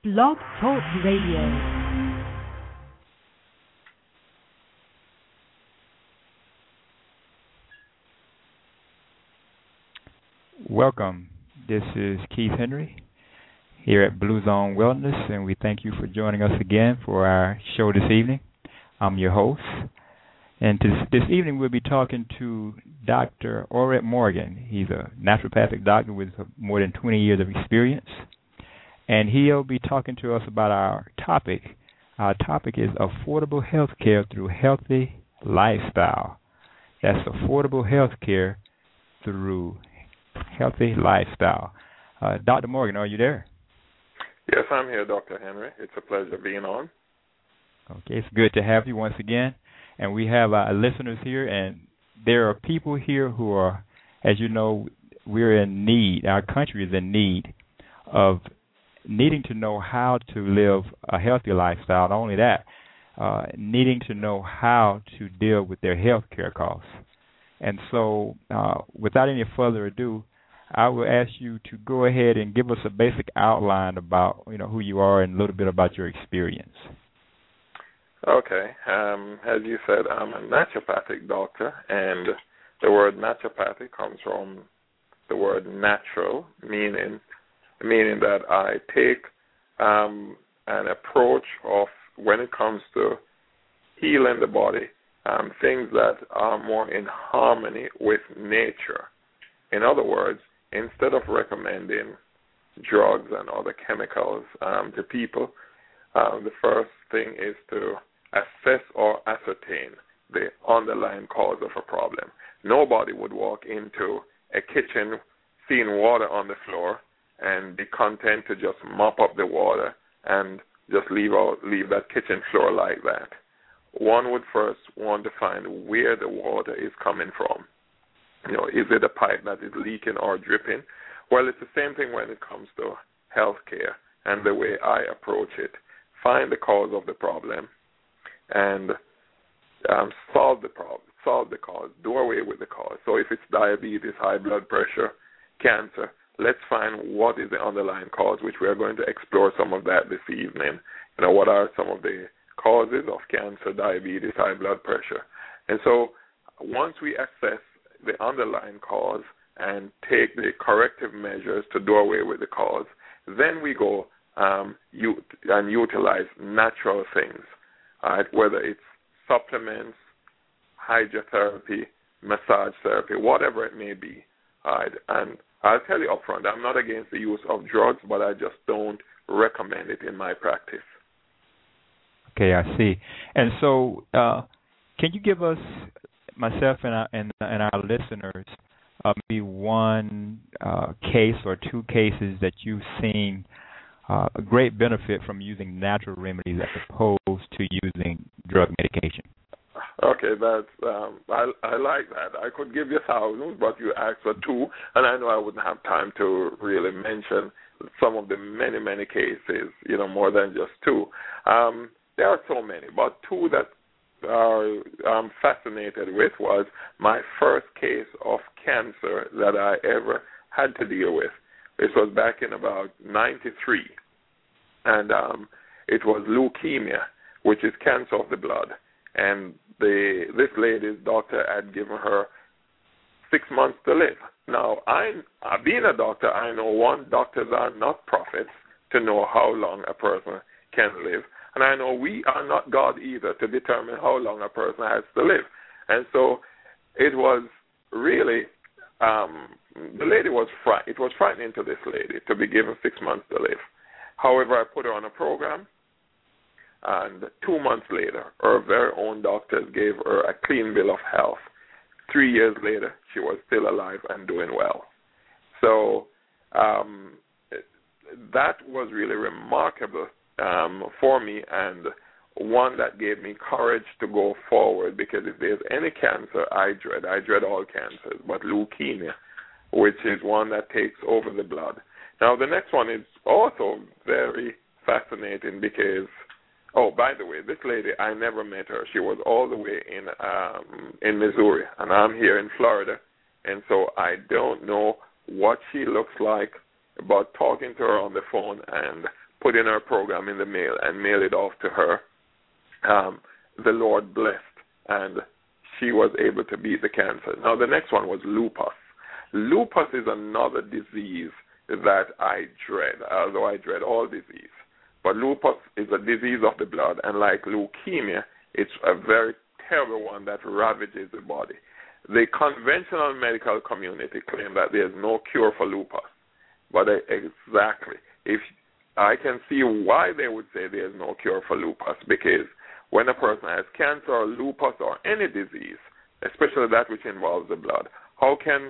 Blog Talk Radio. Welcome. This is Keith Henry here at Blue Zone Wellness, and we thank you for joining us again for our show this evening. I'm your host, and this evening we'll be talking to Dr. Orette Morgan. He's a naturopathic doctor with more than 20 years of experience, and he'll be talking to us about our topic. Our topic is affordable health care through healthy lifestyle. That's affordable health care through healthy lifestyle. Dr. Morgan, are you there? Yes, I'm here, Dr. Henry. It's a pleasure being on. Okay, it's good to have you once again. And we have our listeners here, and there are people here who are, as you know, we're in need, our country is in need of needing to know how to live a healthy lifestyle. Not only that, needing to know how to deal with their health care costs. And so, without any further ado, I will ask you to go ahead and give us a basic outline about, who you are and a little bit about your experience. Okay. As you said, I'm a naturopathic doctor, and the word naturopathic comes from the word natural, meaning that I take an approach of, when it comes to healing the body, things that are more in harmony with nature. In other words, instead of recommending drugs and other chemicals to people, the first thing is to assess or ascertain the underlying cause of a problem. Nobody would walk into a kitchen seeing water on the floor and be content to just mop up the water and just leave that kitchen floor like that. One would first want to find where the water is coming from. Is it a pipe that is leaking or dripping? Well, it's the same thing when it comes to healthcare and the way I approach it. Find the cause of the problem and solve the problem, solve the cause, do away with the cause. So if it's diabetes, high blood pressure, cancer, let's find what is the underlying cause, which we are going to explore some of that this evening. What are some of the causes of cancer, diabetes, high blood pressure? And so once we assess the underlying cause and take the corrective measures to do away with the cause, then we go and utilize natural things, right? Whether it's supplements, hydrotherapy, massage therapy, whatever it may be. Right? And I'll tell you up front, I'm not against the use of drugs, but I just don't recommend it in my practice. Okay, I see. And so can you give us, myself and our listeners, maybe one case or two cases that you've seen a great benefit from using natural remedies as opposed to using drug medication? Okay, that's I like that. I could give you thousands, but you asked for two, and I know I wouldn't have time to really mention some of the many, many cases, more than just two. There are so many, but two that I'm fascinated with was my first case of cancer that I ever had to deal with. This was back in about 93, and it was leukemia, which is cancer of the blood. And this lady's doctor had given her 6 months to live. Now, being a doctor, I know, one, doctors are not prophets to know how long a person can live. And I know we are not God either to determine how long a person has to live. And so it was really, the lady was it was frightening to this lady to be given 6 months to live. However, I put her on a program, and 2 months later, her very own doctors gave her a clean bill of health. 3 years later, she was still alive and doing well. So that was really remarkable for me, and one that gave me courage to go forward, because if there's any cancer I dread all cancers, but leukemia, which is one that takes over the blood. Now, the next one is also very fascinating because, by the way, this lady, I never met her. She was all the way in Missouri, and I'm here in Florida, and so I don't know what she looks like, but talking to her on the phone and put in her program in the mail and mail it off to her, the Lord blessed, and she was able to beat the cancer. Now, the next one was lupus. Lupus is another disease that I dread, although I dread all disease. But lupus is a disease of the blood, and like leukemia, it's a very terrible one that ravages the body. The conventional medical community claim that there's no cure for lupus. But exactly, if I can see why they would say there's no cure for lupus, because when a person has cancer or lupus or any disease, especially that which involves the blood, how can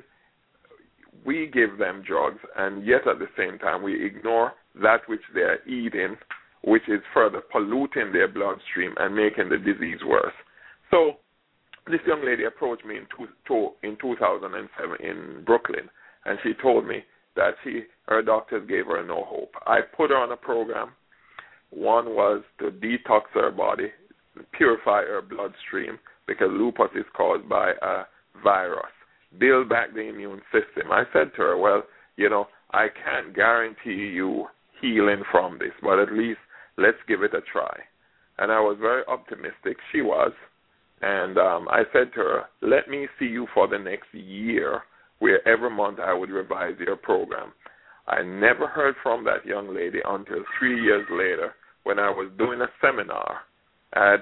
we give them drugs and yet at the same time we ignore that which they're eating, which is further polluting their bloodstream and making the disease worse? So this young lady approached me in 2007 in Brooklyn, and she told me that her doctors gave her no hope. I put her on a program. One was to detox her body, purify her bloodstream, because lupus is caused by a virus, build back the immune system. I said to her, well, I can't guarantee you healing from this, but at least let's give it a try. And I was very optimistic. She was. And I said to her, let me see you for the next year, where every month I would revise your program. I never heard from that young lady until 3 years later when I was doing a seminar at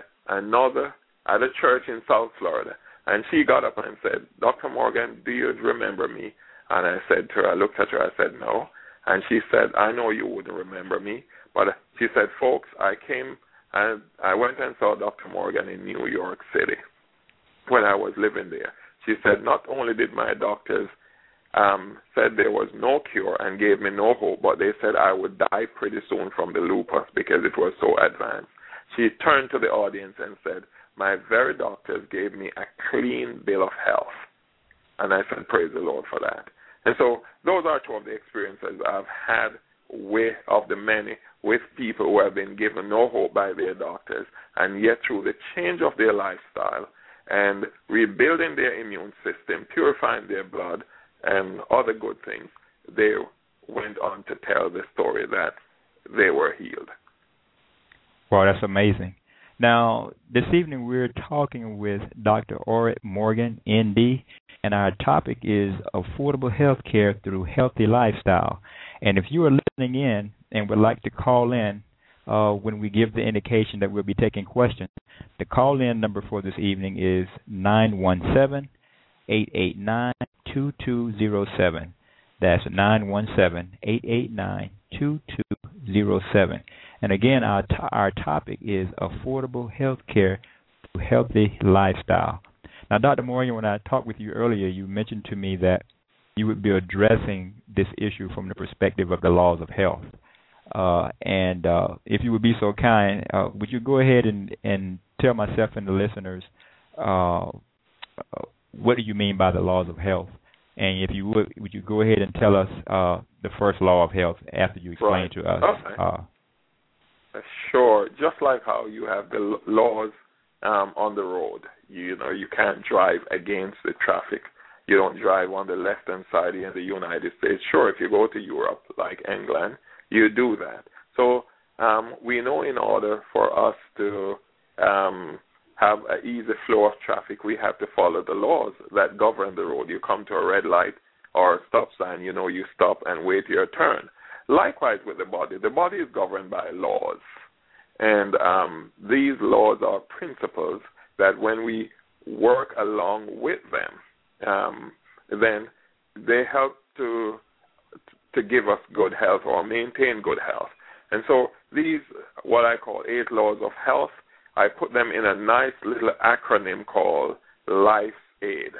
a church in South Florida. And she got up and said, Dr. Morgan, do you remember me? And I said to her, I looked at her, I said, no. And she said, I know you wouldn't remember me. But she said, folks, I came and I went and saw Dr. Morgan in New York City when I was living there. She said, not only did my doctors said there was no cure and gave me no hope, but they said I would die pretty soon from the lupus because it was so advanced. She turned to the audience and said, my very doctors gave me a clean bill of health. And I said, praise the Lord for that. And so those are two of the experiences I've had of the many with people who have been given no hope by their doctors, and yet through the change of their lifestyle and rebuilding their immune system, purifying their blood, and other good things, they went on to tell the story that they were healed. Wow, that's amazing. Now, this evening we're talking with Dr. Orrit Morgan, ND, and our topic is affordable health care through healthy lifestyle. And if you are listening in and would like to call in when we give the indication that we'll be taking questions, the call-in number for this evening is 917-889-2207. That's 917-889-2207. And again, our topic is affordable health care through healthy lifestyle. Now, Dr. Morgan, when I talked with you earlier, you mentioned to me that you would be addressing this issue from the perspective of the laws of health. And if you would be so kind, would you go ahead and tell myself and the listeners what do you mean by the laws of health? And if you would you go ahead and tell us the first law of health after you explain to us? Okay. Sure. Just like how you have the laws on the road, you can't drive against the traffic. You don't drive on the left-hand side in the United States. Sure, if you go to Europe, like England, you do that. So we know in order for us to have an easy flow of traffic, we have to follow the laws that govern the road. You come to a red light or a stop sign, you stop and wait your turn. Likewise with the body is governed by laws. And these laws are principles that when we work along with them, then they help to give us good health or maintain good health. And so these, what I call 8 laws of health, I put them in a nice little acronym called LIFEAID,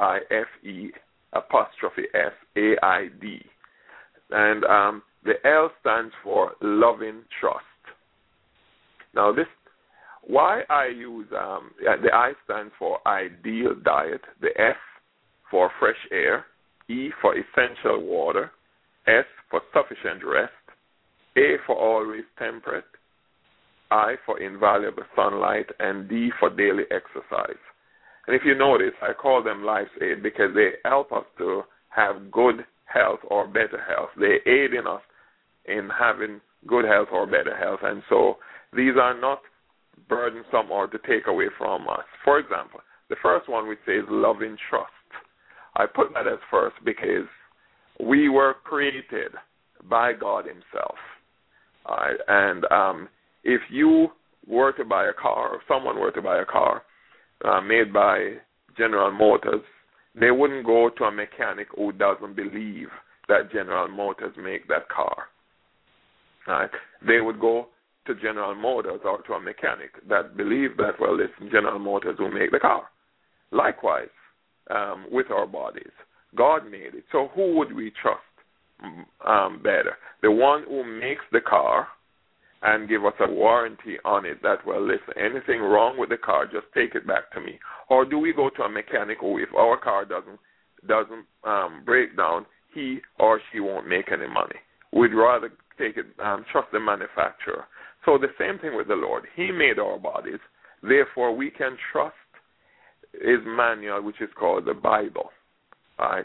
LIFE''SAID. And the L stands for loving trust. Now why I use, the I stands for ideal diet, the F for fresh air, E for essential water, S for sufficient rest, A for always temperate, I for invaluable sunlight, and D for daily exercise. And if you notice, I call them Life's Aid because they help us to have good health or better health. They aid in us in having good health or better health. And so these are not burdensome or to take away from us. For example, the first one which says love and trust. I put that as first because we were created by God himself. All right? And if you were to buy a car, or someone were to buy a car made by General Motors, they wouldn't go to a mechanic who doesn't believe that General Motors make that car. Right? They would go to General Motors or to a mechanic that believe that, well, it's General Motors who make the car. Likewise, with our bodies, God made it. So who would we trust better? The one who makes the car and give us a warranty on it that, well, listen, anything wrong with the car, just take it back to me. Or do we go to a mechanic who, if our car doesn't break down, he or she won't make any money? We'd rather take it, trust the manufacturer. So the same thing with the Lord. He made our bodies. Therefore, we can trust his manual, which is called the Bible, right,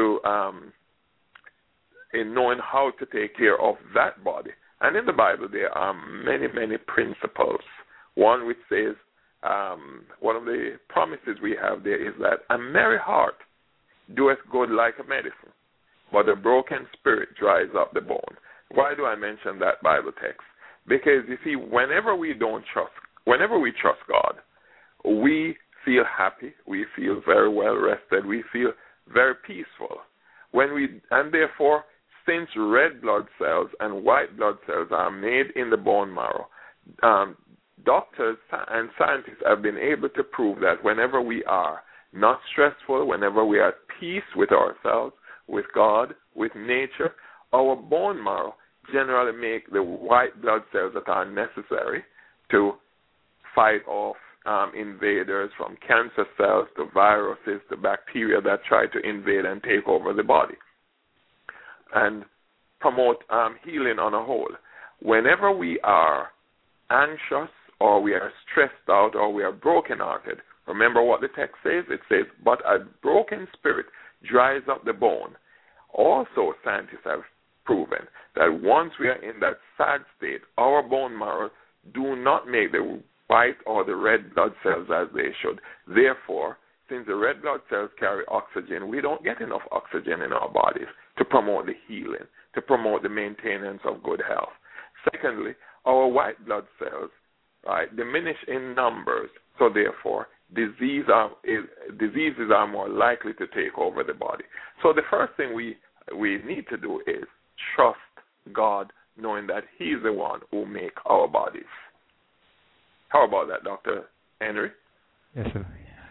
in knowing how to take care of that body. And in the Bible, there are many, many principles. One which says, one of the promises we have there is that a merry heart doeth good like a medicine, but a broken spirit dries up the bone. Why do I mention that Bible text? Because, you see, whenever we trust God, we feel happy, we feel very well rested, we feel very peaceful. And therefore, since red blood cells and white blood cells are made in the bone marrow, doctors and scientists have been able to prove that whenever we are not stressful, whenever we are at peace with ourselves, with God, with nature, our bone marrow generally make the white blood cells that are necessary to fight off invaders, from cancer cells to viruses to bacteria that try to invade and take over the body, and promote healing on a whole. Whenever we are anxious or we are stressed out or we are brokenhearted, remember what the text says? It says, but a broken spirit dries up the bone. Also, scientists have proven that once we are in that sad state, our bone marrow do not make the white or the red blood cells as they should. Therefore, since the red blood cells carry oxygen, we don't get enough oxygen in our bodies to promote the healing, to promote the maintenance of good health. Secondly, our white blood cells diminish in numbers, so therefore diseases are more likely to take over the body. So the first thing we need to do is trust God, knowing that he's the one who makes our bodies. How about that, Dr. Henry? Yes, sir.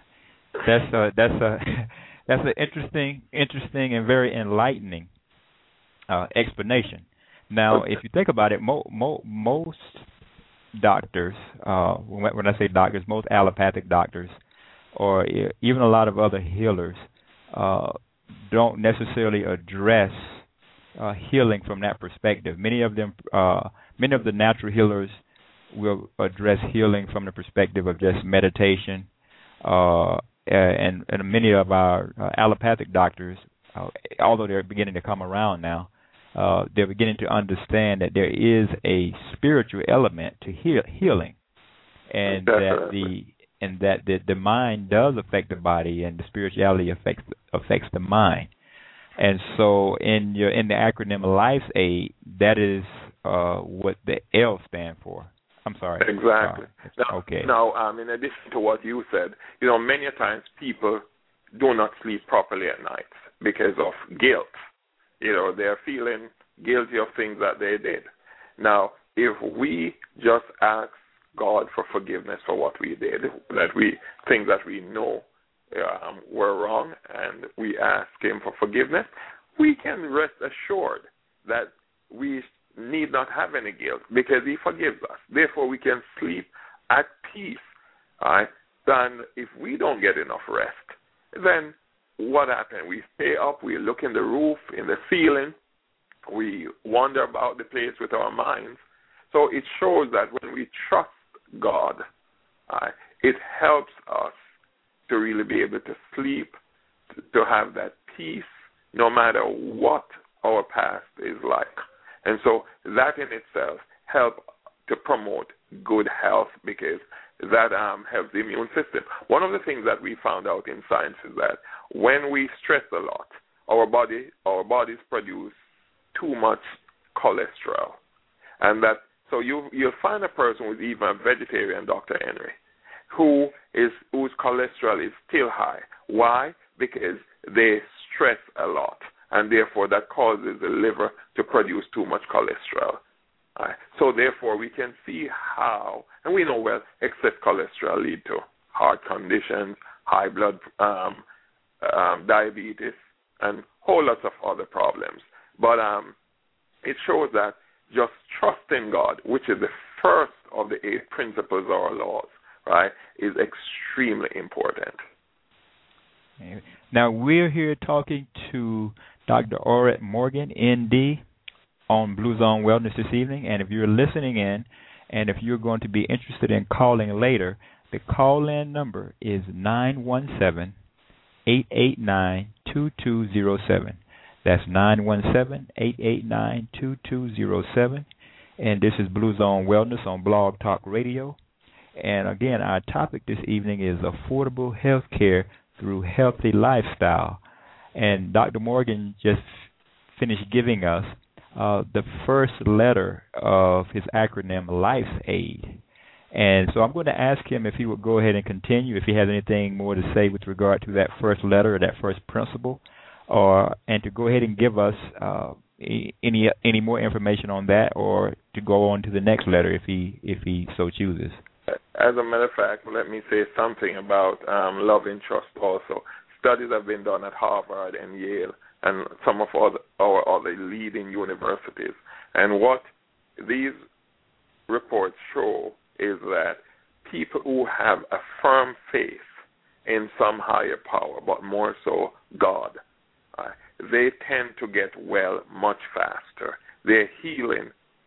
That's an interesting and very enlightening explanation. Now, if you think about it, most doctors, when I say doctors, most allopathic doctors, or even a lot of other healers, don't necessarily address healing from that perspective. Many of the natural healers will address healing from the perspective of just meditation, and many of our allopathic doctors, although they're beginning to come around now, they're beginning to understand that there is a spiritual element to healing, and that the mind does affect the body, and the spirituality affects the mind. And so, in the acronym Life Aid, that is what the L stand for. I'm sorry. Exactly. Now, in addition to what you said, many times people do not sleep properly at night because of guilt. They're feeling guilty of things that they did. Now, if we just ask God for forgiveness for what we did, things that we know were wrong, and we ask him for forgiveness, we can rest assured that we need not have any guilt because he forgives us. Therefore, we can sleep at peace. Right? Then if we don't get enough rest, then what happens? We stay up, we look in the roof, in the ceiling, we wander about the place with our minds. So it shows that when we trust God, it helps us to really be able to sleep, to have that peace, no matter what our past is like. And so that in itself helps to promote good health because that helps the immune system. One of the things that we found out in science is that when we stress a lot, our bodies produce too much cholesterol. And that so you'll find a person who's even a vegetarian, Dr. Henry, whose cholesterol is still high. Why? Because they stress a lot, and therefore that causes the liver to produce too much cholesterol. Right. So therefore we can see how, and we know well, excess cholesterol lead to heart conditions, high blood, diabetes, and whole lots of other problems. But it shows that just trusting God, which is the first of the 8 principles or laws, right, is extremely important. Now, we're here talking to Dr. Orette Morgan, ND, on Blue Zone Wellness this evening. And if you're listening in, and if you're going to be interested in calling later, the call-in number is 917-889-2207. That's 917-889-2207. And this is Blue Zone Wellness on Blog Talk Radio. And again, our topic this evening is affordable health care through healthy lifestyle. And Dr. Morgan just finished giving us the first letter of his acronym, LifeAid. And so I'm going to ask him if he would go ahead and continue, if he has anything more to say with regard to that first letter or that first principle, and to go ahead and give us any more information on that, or to go on to the next letter if he so chooses. As a matter of fact, let me say something about love and trust also. Studies have been done at Harvard and Yale and some of our other leading universities. And what these reports show is that people who have a firm faith in some higher power, but more so God, they tend to get well much faster. Their healing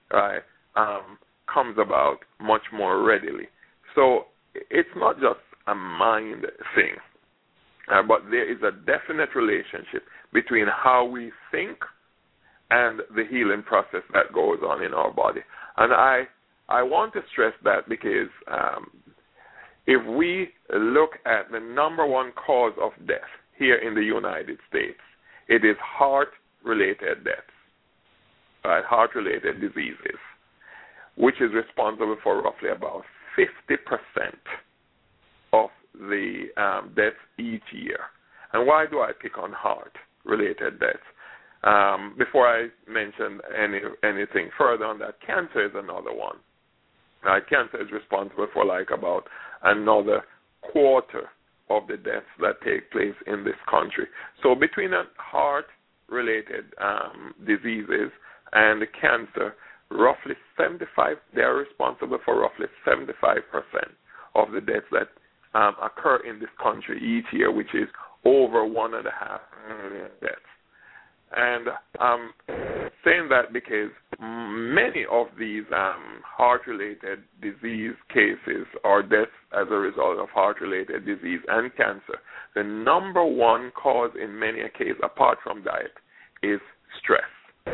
comes about much more readily. So it's not just a mind thing, but there is a definite relationship between how we think and the healing process that goes on in our body. And I want to stress that because if we look at the number one cause of death here in the United States, it is heart-related deaths, right? Heart-related diseases, which is responsible for roughly about 50% of the deaths each year. And why do I pick on heart-related deaths? Before I mention anything further on that, cancer is another one. Cancer is responsible for like about another quarter of the deaths that take place in this country. So between heart-related diseases and cancer, roughly 75, they are responsible for roughly 75% of the deaths that occur in this country each year, which is over 1.5 million deaths. And I'm saying that because many of these heart-related disease cases or deaths as a result of heart-related disease and cancer, the number one cause in many a case, apart from diet, is stress.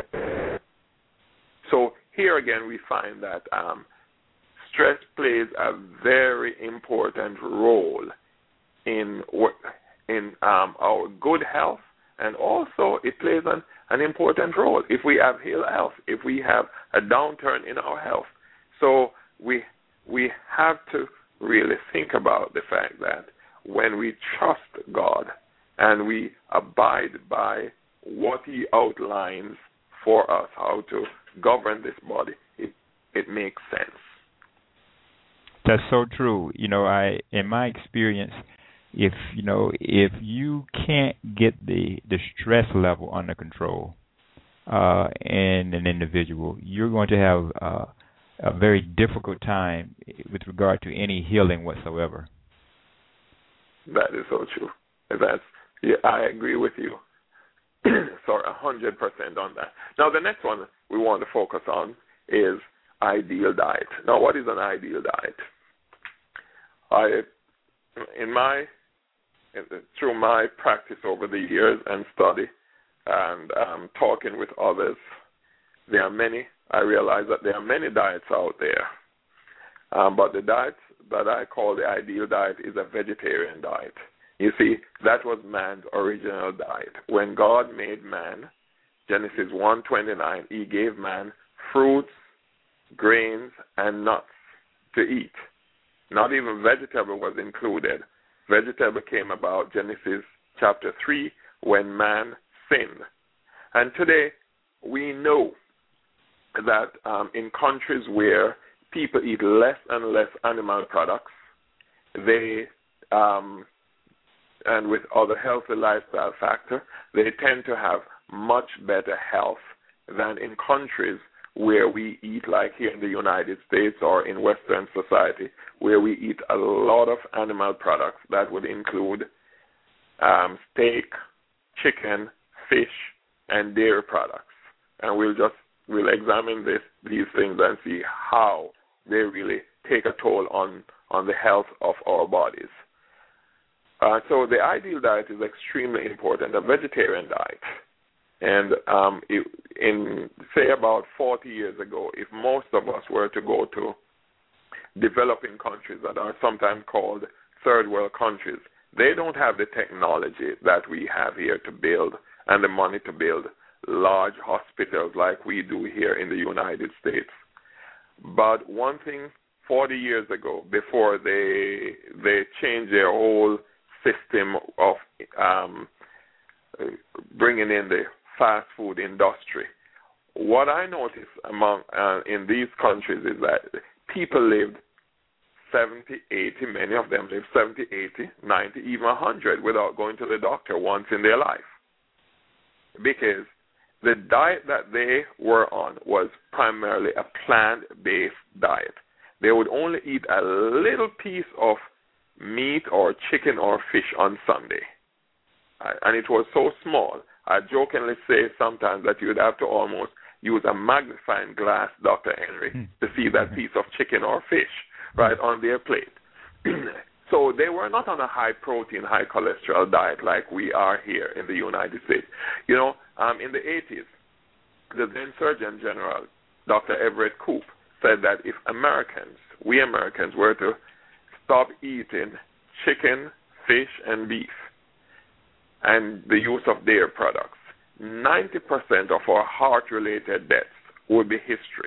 So here again we find that stress plays a very important role in our good health, and also it plays an important role if we have ill health, if we have a downturn in our health. So we have to really think about the fact that when we trust God and we abide by what He outlines for us, how to govern this body, it makes sense. That's so true. In my experience, if you can't get the stress level under control in an individual, you're going to have a very difficult time with regard to any healing whatsoever. That is so true. I agree with you. Sorry, 100% on that. Now, the next one we want to focus on is ideal diet. Now, what is an ideal diet? Through my practice over the years and study and talking with others, I realize that there are many diets out there. But the diet that I call the ideal diet is a vegetarian diet. You see, that was man's original diet. When God made man, Genesis 1:29, he gave man fruits, grains, and nuts to eat. Not even vegetable was included. Vegetable came about Genesis chapter 3 when man sinned. And today we know that in countries where people eat less and less animal products, they and with other healthy lifestyle factor, they tend to have much better health than in countries where we eat, like here in the United States or in Western society, where we eat a lot of animal products. That would include steak, chicken, fish, and dairy products. And we'll examine these things and see how they really take a toll on the health of our bodies. So the ideal diet is extremely important, a vegetarian diet. And in, say, about 40 years ago, if most of us were to go to developing countries that are sometimes called third world countries, they don't have the technology that we have here to build and the money to build large hospitals like we do here in the United States. But one thing 40 years ago, before they changed their whole system of bringing in the fast food industry, what I noticed among in these countries is that people lived 70, 80, many of them lived 70, 80, 90, even 100 without going to the doctor once in their life. Because the diet that they were on was primarily a plant-based diet. They would only eat a little piece of meat or chicken or fish on Sunday. And it was so small, I jokingly say sometimes that you would have to almost use a magnifying glass, Dr. Henry, to see that piece of chicken or fish right on their plate. So they were not on a high-protein, high-cholesterol diet like we are here in the United States. You know, in the 80s, the then Surgeon General, Dr. Everett Koop, said that if we Americans were to stop eating chicken, fish, and beef, and the use of dairy products, 90% of our heart-related deaths would be history.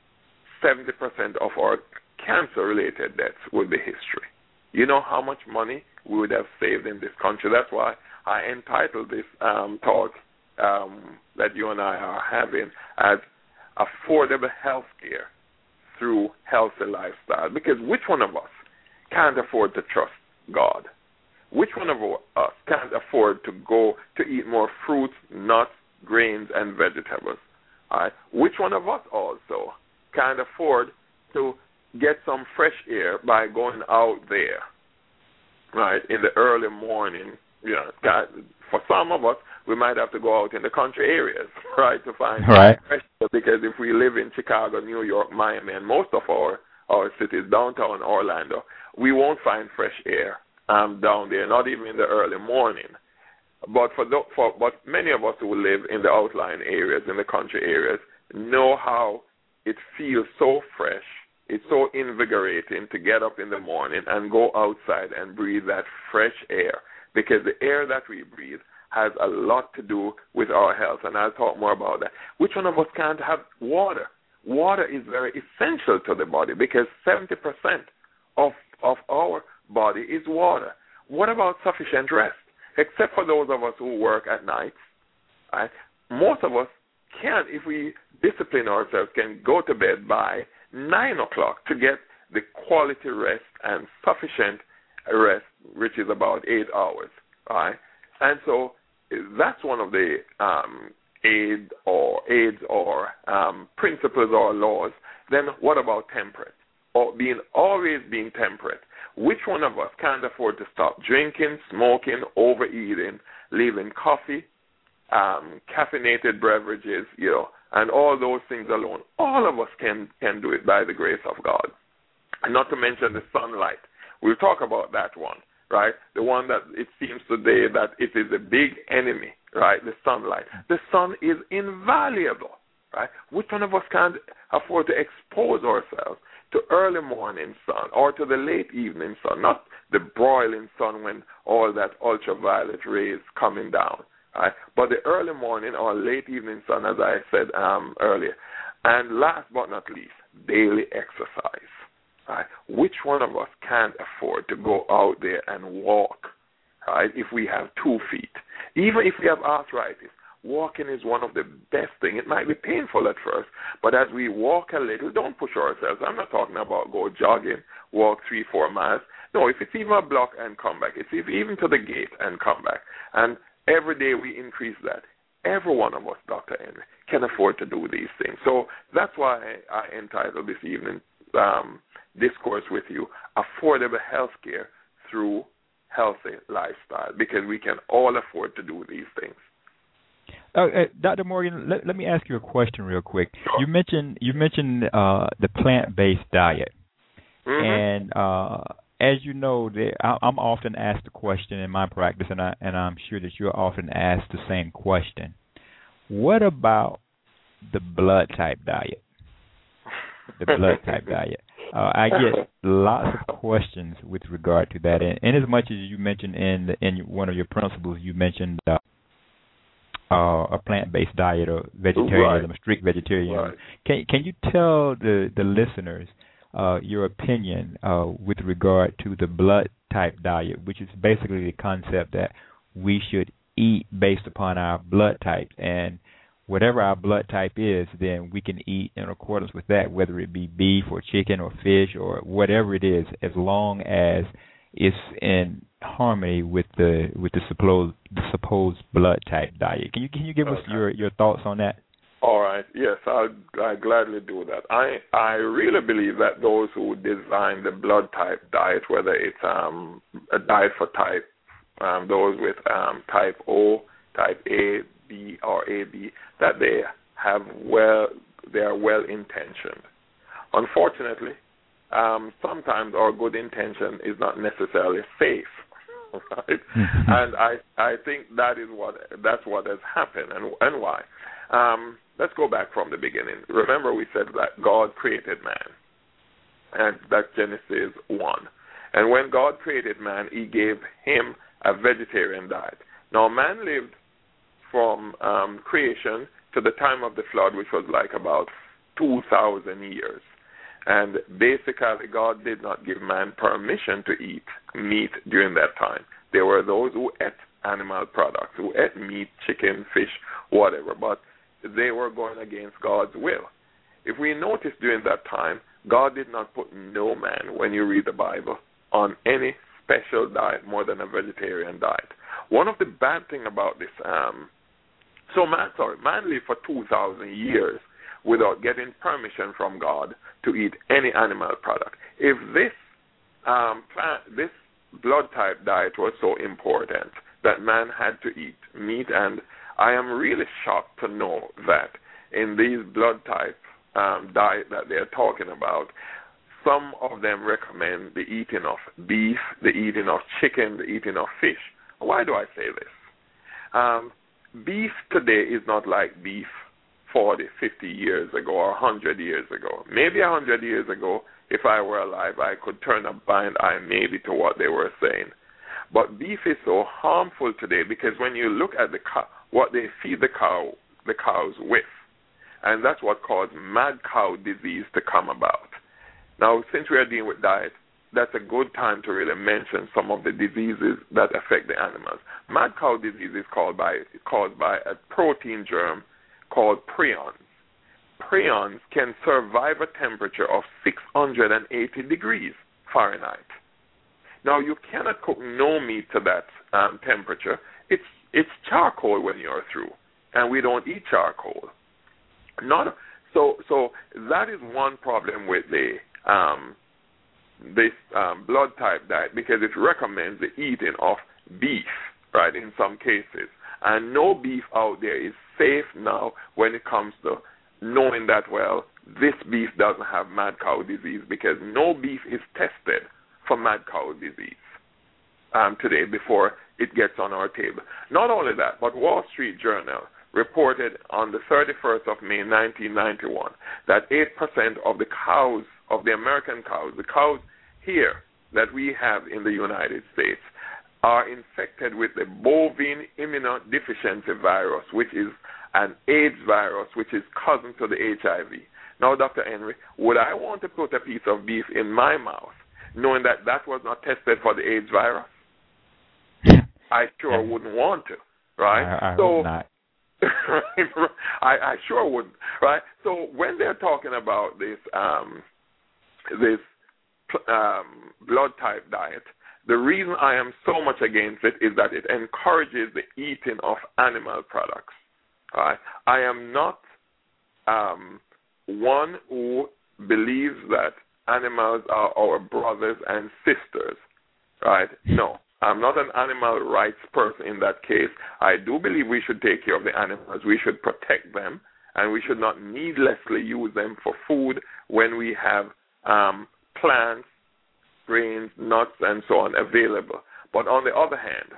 70% of our cancer-related deaths would be history. You know how much money we would have saved in this country? That's why I entitled this talk that you and I are having as affordable health care through healthy lifestyle. Because which one of us can't afford to trust God? Which one of us can't afford to go to eat more fruits, nuts, grains, and vegetables? All right? Which one of us also can't afford to get some fresh air by going out there, right, in the early morning? You know, for some of us, we might have to go out in the country areas, right, to find fresh air, because if we live in Chicago, New York, Miami, and most of our cities, downtown Orlando, we won't find fresh air down there, not even in the early morning. But but many of us who live in the outlying areas, in the country areas, know how it feels so fresh. It's so invigorating to get up in the morning and go outside and breathe that fresh air, because the air that we breathe has a lot to do with our health, and I'll talk more about that. Which one of us can't have water? Water is very essential to the body, because 70% of our body is water. What about sufficient rest? Except for those of us who work at night, right? Most of us can, if we discipline ourselves, can go to bed by 9 o'clock to get the quality rest and sufficient rest, which is about 8 hours, right? And so that's one of the aids or principles or laws. Then what about temperate? Or always being temperate? Which one of us can't afford to stop drinking, smoking, overeating, leaving coffee, caffeinated beverages, you know, and all those things alone? All of us can do it by the grace of God. And not to mention the sunlight. We'll talk about that one, right? The one that it seems today that it is a big enemy, right? The sunlight. The sun is invaluable. right? Which one of us can't afford to expose ourselves to early morning sun or to the late evening sun, not the broiling sun when all that ultraviolet rays coming down, right? But the early morning or late evening sun, as I said earlier. And last but not least, daily exercise, right? Which one of us can't afford to go out there and walk, right, if we have 2 feet? Even if we have arthritis, walking is one of the best things. It might be painful at first, but as we walk a little, don't push ourselves. I'm not talking about go jogging, walk 3-4 miles. No, if it's even a block and come back, it's even to the gate and come back. And every day we increase that. Every one of us, Dr. Henry, can afford to do these things. So that's why I entitled this evening discourse with you, Affordable Healthcare Through Healthy Lifestyle, because we can all afford to do these things. Dr. Morgan, let me ask you a question real quick. Sure. You mentioned the plant-based diet, and as you know, I'm often asked the question in my practice, and I'm sure that you're often asked the same question. What about the blood type diet? The blood type diet. I get lots of questions with regard to that, and as much as you mentioned in one of your principles, you mentioned a plant-based diet or vegetarianism, a strict vegetarianism. Right. Can you tell the listeners your opinion with regard to the blood type diet, which is basically the concept that we should eat based upon our blood type, and whatever our blood type is, then we can eat in accordance with that, whether it be beef or chicken or fish or whatever it is, as long as it's in harmony with the supposed blood type diet. Can you give us your thoughts on that? All right. Yes, I'll gladly do that. I really believe that those who design the blood type diet, whether it's a diet for type, those with type O, type A, B, or AB, that they are well intentioned. Unfortunately, sometimes our good intention is not necessarily safe, right? And I think that's what has happened, and why. Let's go back from the beginning. Remember, we said that God created man, and that's Genesis 1. And when God created man, he gave him a vegetarian diet. Now, man lived from creation to the time of the flood, which was like about 2,000 years. And basically, God did not give man permission to eat meat during that time. There were those who ate animal products, who ate meat, chicken, fish, whatever, but they were going against God's will. If we notice during that time, God did not put no man, when you read the Bible, on any special diet more than a vegetarian diet. One of the bad things about this, man lived for 2,000 years without getting permission from God to eat any animal product. If this blood type diet was so important that man had to eat meat, and I am really shocked to know that in these blood type diet that they're talking about, some of them recommend the eating of beef, the eating of chicken, the eating of fish. Why do I say this? Beef today is not like beef 40, 50 years ago or 100 years ago. Maybe 100 years ago, if I were alive, I could turn a blind eye maybe to what they were saying. But beef is so harmful today because when you look at what they feed the cows with, and that's what caused mad cow disease to come about. Now, since we are dealing with diet, that's a good time to really mention some of the diseases that affect the animals. Mad cow disease is caused by a protein germ called prions. Prions can survive a temperature of 680 degrees Fahrenheit. Now, you cannot cook no meat to that temperature. It's charcoal when you're through, and we don't eat charcoal. So that is one problem with this blood type diet, because it recommends the eating of beef, right, in some cases. And no beef out there is safe now when it comes to knowing that, well, this beef doesn't have mad cow disease, because no beef is tested for mad cow disease today before it gets on our table. Not only that, but Wall Street Journal reported on the 31st of May 1991 that 8% of the cows, of the American cows, the cows here that we have in the United States, are infected with the bovine immunodeficiency virus, which is an AIDS virus, which is cousin to the HIV. Now, Dr. Henry, would I want to put a piece of beef in my mouth knowing that that was not tested for the AIDS virus? I sure wouldn't want to, right? I hope not. I sure wouldn't, right? So when they're talking about this blood type diet, the reason I am so much against it is that it encourages the eating of animal products. Right? I am not one who believes that animals are our brothers and sisters. Right? No. I'm not an animal rights person in that case. I do believe we should take care of the animals. We should protect them, and we should not needlessly use them for food when we have plants, grains, nuts, and so on available. But on the other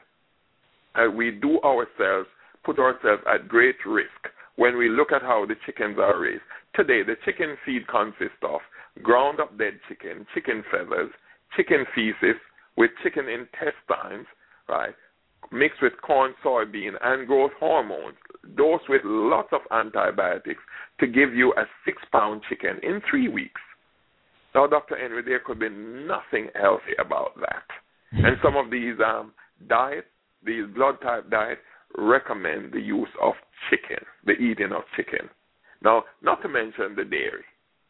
hand, we do put ourselves at great risk when we look at how the chickens are raised. Today, the chicken feed consists of ground up dead chicken, chicken feathers, chicken feces, with chicken intestines, right, mixed with corn, soybean, and growth hormones, dosed with lots of antibiotics to give you a 6-pound chicken in 3 weeks. Now, Dr. Henry, there could be nothing healthy about that. And some of these diets, these blood type diets, recommend the use of chicken, the eating of chicken. Now, not to mention the dairy.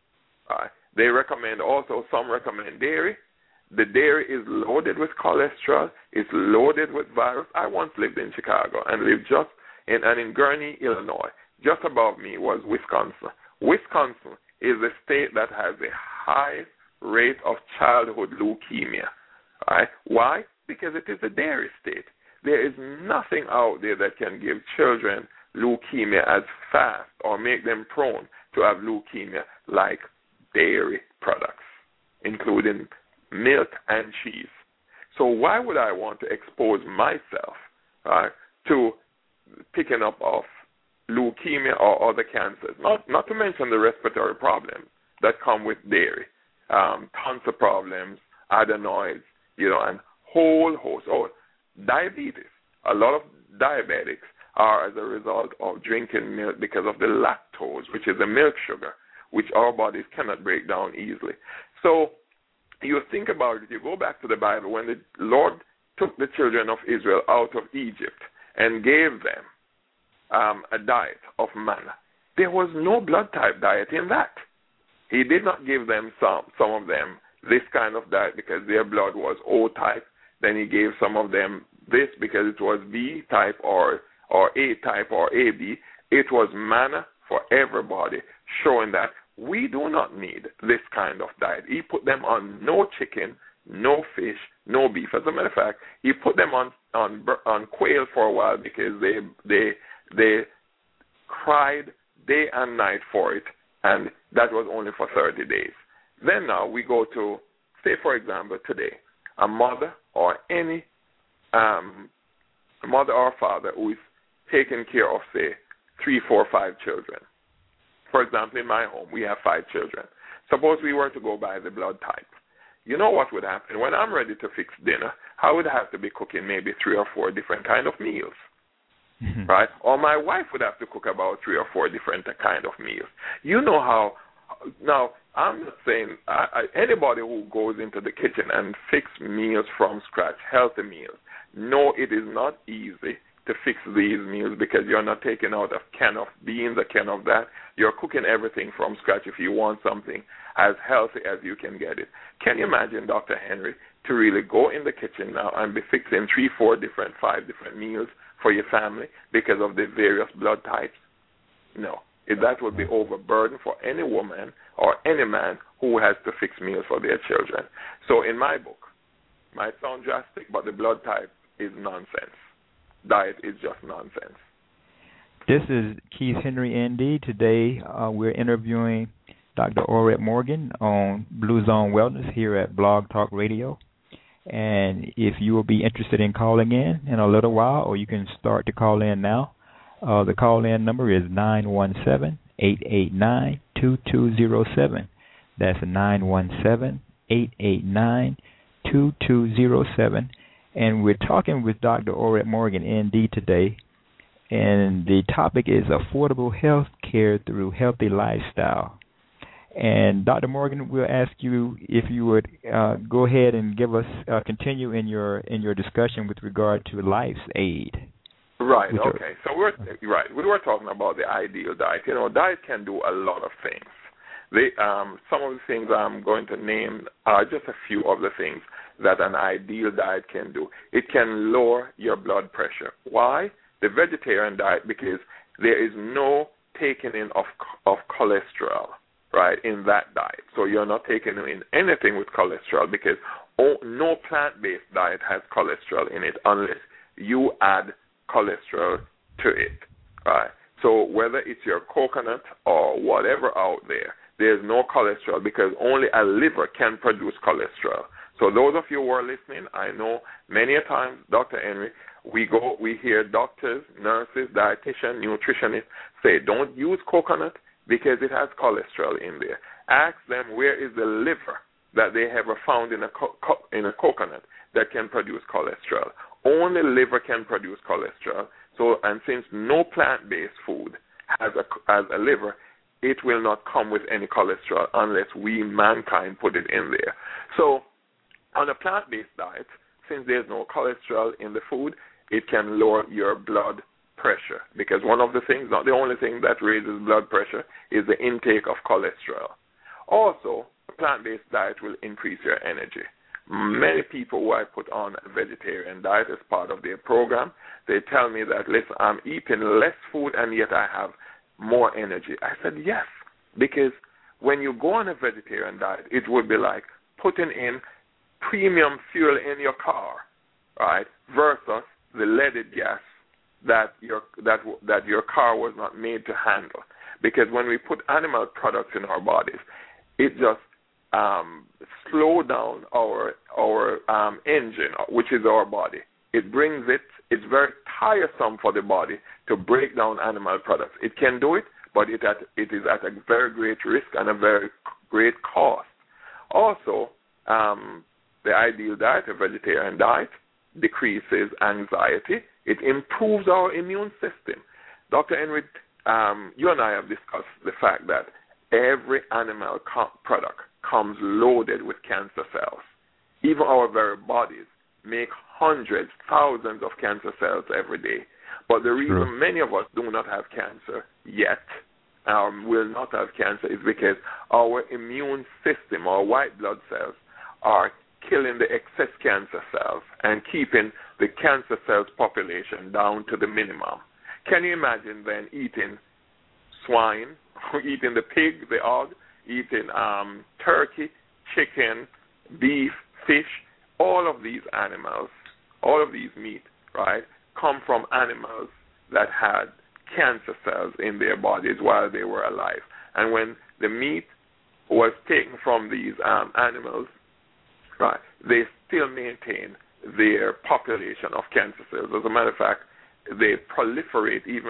They recommend also, some recommend dairy. The dairy is loaded with cholesterol. It's loaded with virus. I once lived in Chicago and lived in Gurnee, Illinois. Just above me was Wisconsin. Wisconsin is a state that has the highest rate of childhood leukemia. Right? Why? Because it is a dairy state. There is nothing out there that can give children leukemia as fast or make them prone to have leukemia like dairy products, including milk and cheese. So why would I want to expose myself to picking up of leukemia or other cancers? Not to mention the respiratory problems that come with dairy, tons of problems, adenoids, and whole host. Diabetes. A lot of diabetics are as a result of drinking milk because of the lactose, which is the milk sugar, which our bodies cannot break down easily. So you think about it, you go back to the Bible, when the Lord took the children of Israel out of Egypt and gave them a diet of manna, there was no blood type diet in that. He did not give them some of them this kind of diet because their blood was O type. Then he gave some of them this because it was B type or A type or AB. It was manna for everybody, showing that we do not need this kind of diet. He put them on no chicken, no fish, no beef. As a matter of fact, he put them on quail for a while because they cried day and night for it, and that was only for 30 days. Then now we go to, say for example, today, a mother or any mother or father who is taking care of, say, 3, 4, 5 children. For example, in my home, we have 5 children. Suppose we were to go by the blood type. You know what would happen? When I'm ready to fix dinner, I would have to be cooking maybe 3 or 4 different kind of meals, right? Or my wife would have to cook about 3 or 4 different kind of meals. You know how. Now, I'm not saying anybody who goes into the kitchen and fix meals from scratch, healthy meals, no, it is not easy to fix these meals because you're not taking out a can of beans, a can of that. You're cooking everything from scratch if you want something as healthy as you can get it. Can you imagine, Dr. Henry, to really go in the kitchen now and be fixing 3, 4 different, 5 different meals for your family because of the various blood types? No. That would be overburden for any woman or any man who has to fix meals for their children. So in my book, might sound drastic, but the blood type is nonsense. Diet is just nonsense. This is Keith Henry, ND. Today we're interviewing Dr. Orette Morgan on Blue Zone Wellness here at Blog Talk Radio. And if you will be interested in calling in a little while, or you can start to call in now, The call-in number is 917-889-2207. That's 917-889-2207. And we're talking with Dr. Orette Morgan, ND, today. And the topic is affordable health care through healthy lifestyle. And Dr. Morgan, we'll ask you if you would go ahead and give us continue in your discussion with regard to Life's Aid. Right. Okay. So we were talking about the ideal diet. Diet can do a lot of things. Some of the things I'm going to name are just a few of the things that an ideal diet can do. It can lower your blood pressure. Why? The vegetarian diet, because there is no taking in of cholesterol, right, in that diet. So you're not taking in anything with cholesterol, because no plant-based diet has cholesterol in it unless you add cholesterol to it, right? So whether it's your coconut or whatever out there, there's no cholesterol, because only a liver can produce cholesterol. So those of you who are listening, I know many a times, Dr. Henry, we hear doctors, nurses, dietitians, nutritionists say, don't use coconut because it has cholesterol in there. Ask them where is the liver that they have found in a coconut that can produce cholesterol. Only liver can produce cholesterol. So, and since no plant-based food has a liver, it will not come with any cholesterol unless we, mankind, put it in there. So on a plant-based diet, since there's no cholesterol in the food, it can lower your blood pressure, because one of the things, not the only thing that raises blood pressure, is the intake of cholesterol. Also, a plant-based diet will increase your energy. Many people who I put on a vegetarian diet as part of their program, they tell me that, listen, I'm eating less food and yet I have more energy. I said, yes, because when you go on a vegetarian diet, it would be like putting in premium fuel in your car, right, versus the leaded gas that your car was not made to handle. Because when we put animal products in our bodies, it just slow down our engine, which is our body. It's very tiresome for the body to break down animal products. It can do it, but it is at a very great risk and a very great cost. Also, the ideal diet, a vegetarian diet, decreases anxiety. It improves our immune system. Dr. Henry, you and I have discussed the fact that every animal product comes loaded with cancer cells. Even our very bodies make hundreds, thousands of cancer cells every day. But the reason many of us do not have cancer yet, will not have cancer, is because our immune system, our white blood cells, are killing the excess cancer cells and keeping the cancer cells population down to the minimum. Can you imagine then eating swine, eating the pig, the hog, eating turkey, chicken, beef, fish? All of these animals, all of these meat, right, come from animals that had cancer cells in their bodies while they were alive. And when the meat was taken from these animals, right, they still maintain their population of cancer cells. As a matter of fact, they proliferate even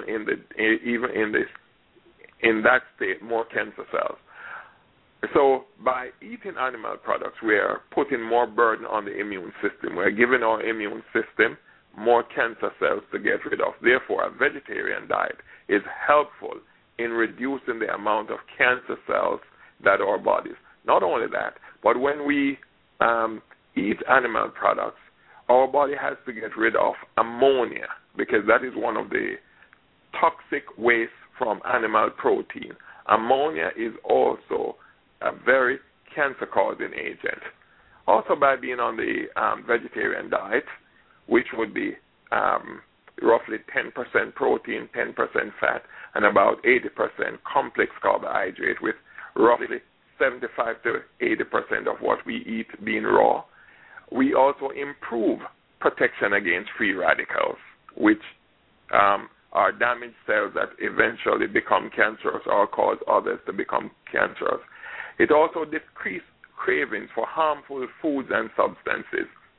in that state more cancer cells. So by eating animal products, we are putting more burden on the immune system. We're giving our immune system more cancer cells to get rid of. Therefore, a vegetarian diet is helpful in reducing the amount of cancer cells that our bodies. Not only that, but when we eat animal products, our body has to get rid of ammonia, because that is one of the toxic wastes from animal protein. Ammonia is also a very cancer-causing agent. Also, by being on the vegetarian diet, which would be roughly 10% protein, 10% fat, and about 80% complex carbohydrate, with roughly 75 to 80% of what we eat being raw, we also improve protection against free radicals, which are damaged cells that eventually become cancerous or cause others to become cancerous. It also decreases cravings for harmful foods and substances.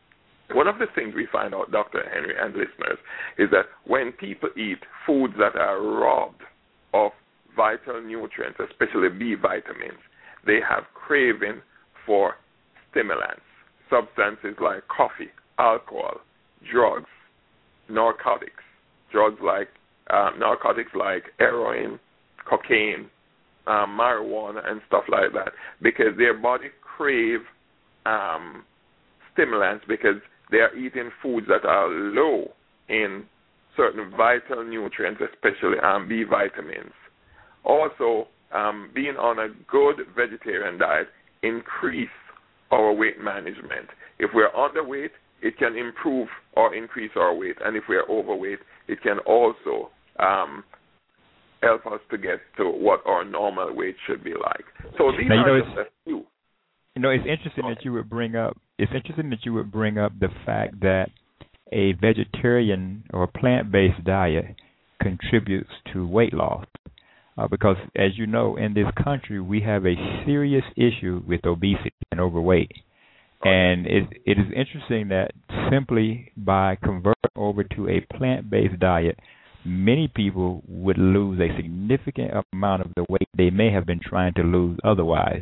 One of the things we find out, Dr. Henry and listeners, is that when people eat foods that are robbed of vital nutrients, especially B vitamins, they have craving for stimulants, substances like coffee, alcohol, drugs, narcotics, narcotics like heroin, cocaine, marijuana, and stuff like that, because their body crave stimulants because they are eating foods that are low in certain vital nutrients, especially B vitamins. Also, being on a good vegetarian diet increase our weight management. If we're underweight, it can improve or increase our weight, and if we're overweight, it can also help us to get to what our normal weight should be like. So these are just a few. It's interesting that you would bring up. It's interesting that you would bring up the fact that a vegetarian or plant-based diet contributes to weight loss, because, as you know, in this country we have a serious issue with obesity and overweight, and it is interesting that simply by converting over to a plant-based diet, many people would lose a significant amount of the weight they may have been trying to lose otherwise.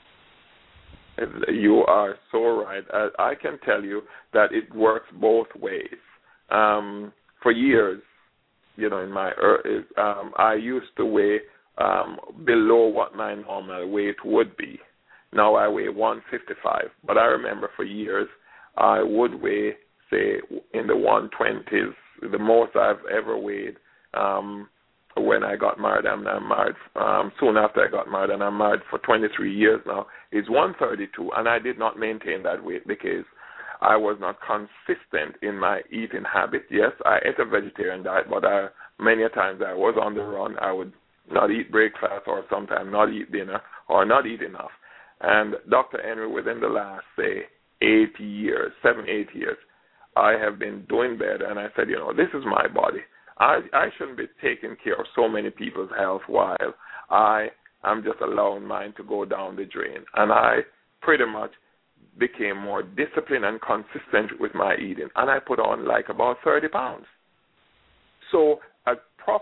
You are so right. I can tell you that it works both ways. For years, in my I used to weigh below what my normal weight would be. Now I weigh 155, but I remember for years I would weigh, say, in the 120s. The most I've ever weighed when I got married. I'm married soon after I got married, and I'm married for 23 years now, is 132, and I did not maintain that weight because I was not consistent in my eating habit. Yes, I ate a vegetarian diet, but many times I was on the run. I would not eat breakfast, or sometimes not eat dinner, or not eat enough. And Dr. Henry, within the last, say, 7, 8 years, I have been doing better, and I said, this is my body. I shouldn't be taking care of so many people's health while I'm just allowing mine to go down the drain. And I pretty much became more disciplined and consistent with my eating, and I put on like about 30 pounds. So a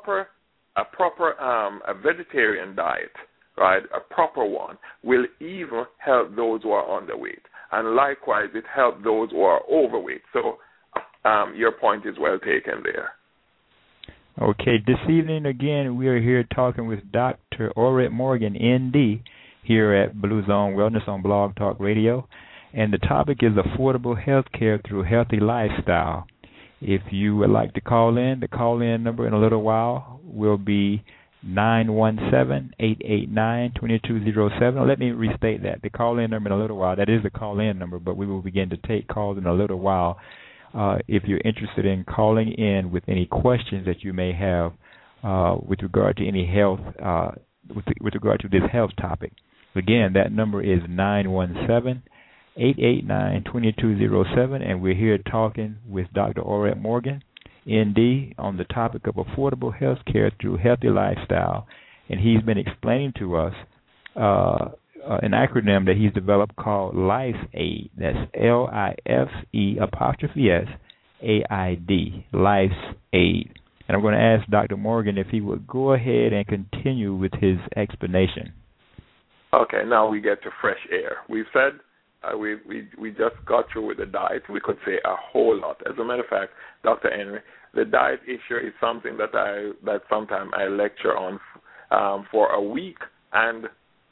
vegetarian diet, right, a proper one, will even help those who are underweight, and likewise it helps those who are overweight. So your point is well taken there. Okay, this evening again we are here talking with Dr. Orrit Morgan, ND, here at Blue Zone Wellness on Blog Talk Radio, and the topic is affordable health care through healthy lifestyle. If you would like to call in, the call-in number in a little while will be 917-889-2207. Let me restate that. The call-in number in a little while, that is the call-in number, but we will begin to take calls in a little while. If you're interested in calling in with any questions that you may have with regard to any health, with regard to this health topic. Again, that number is 917-889-2207, and we're here talking with Dr. Orrit Morgan, ND, on the topic of affordable health care through healthy lifestyle. And he's been explaining to us an acronym that he's developed called LifeSaid. That's LIFE-AID, LifeSaid. And I'm going to ask Dr. Morgan if he would go ahead and continue with his explanation. Okay, now we get to fresh air. We've said we just got through with the diet. We could say a whole lot. As a matter of fact, Dr. Henry, the diet issue is something that sometimes I lecture on for a week and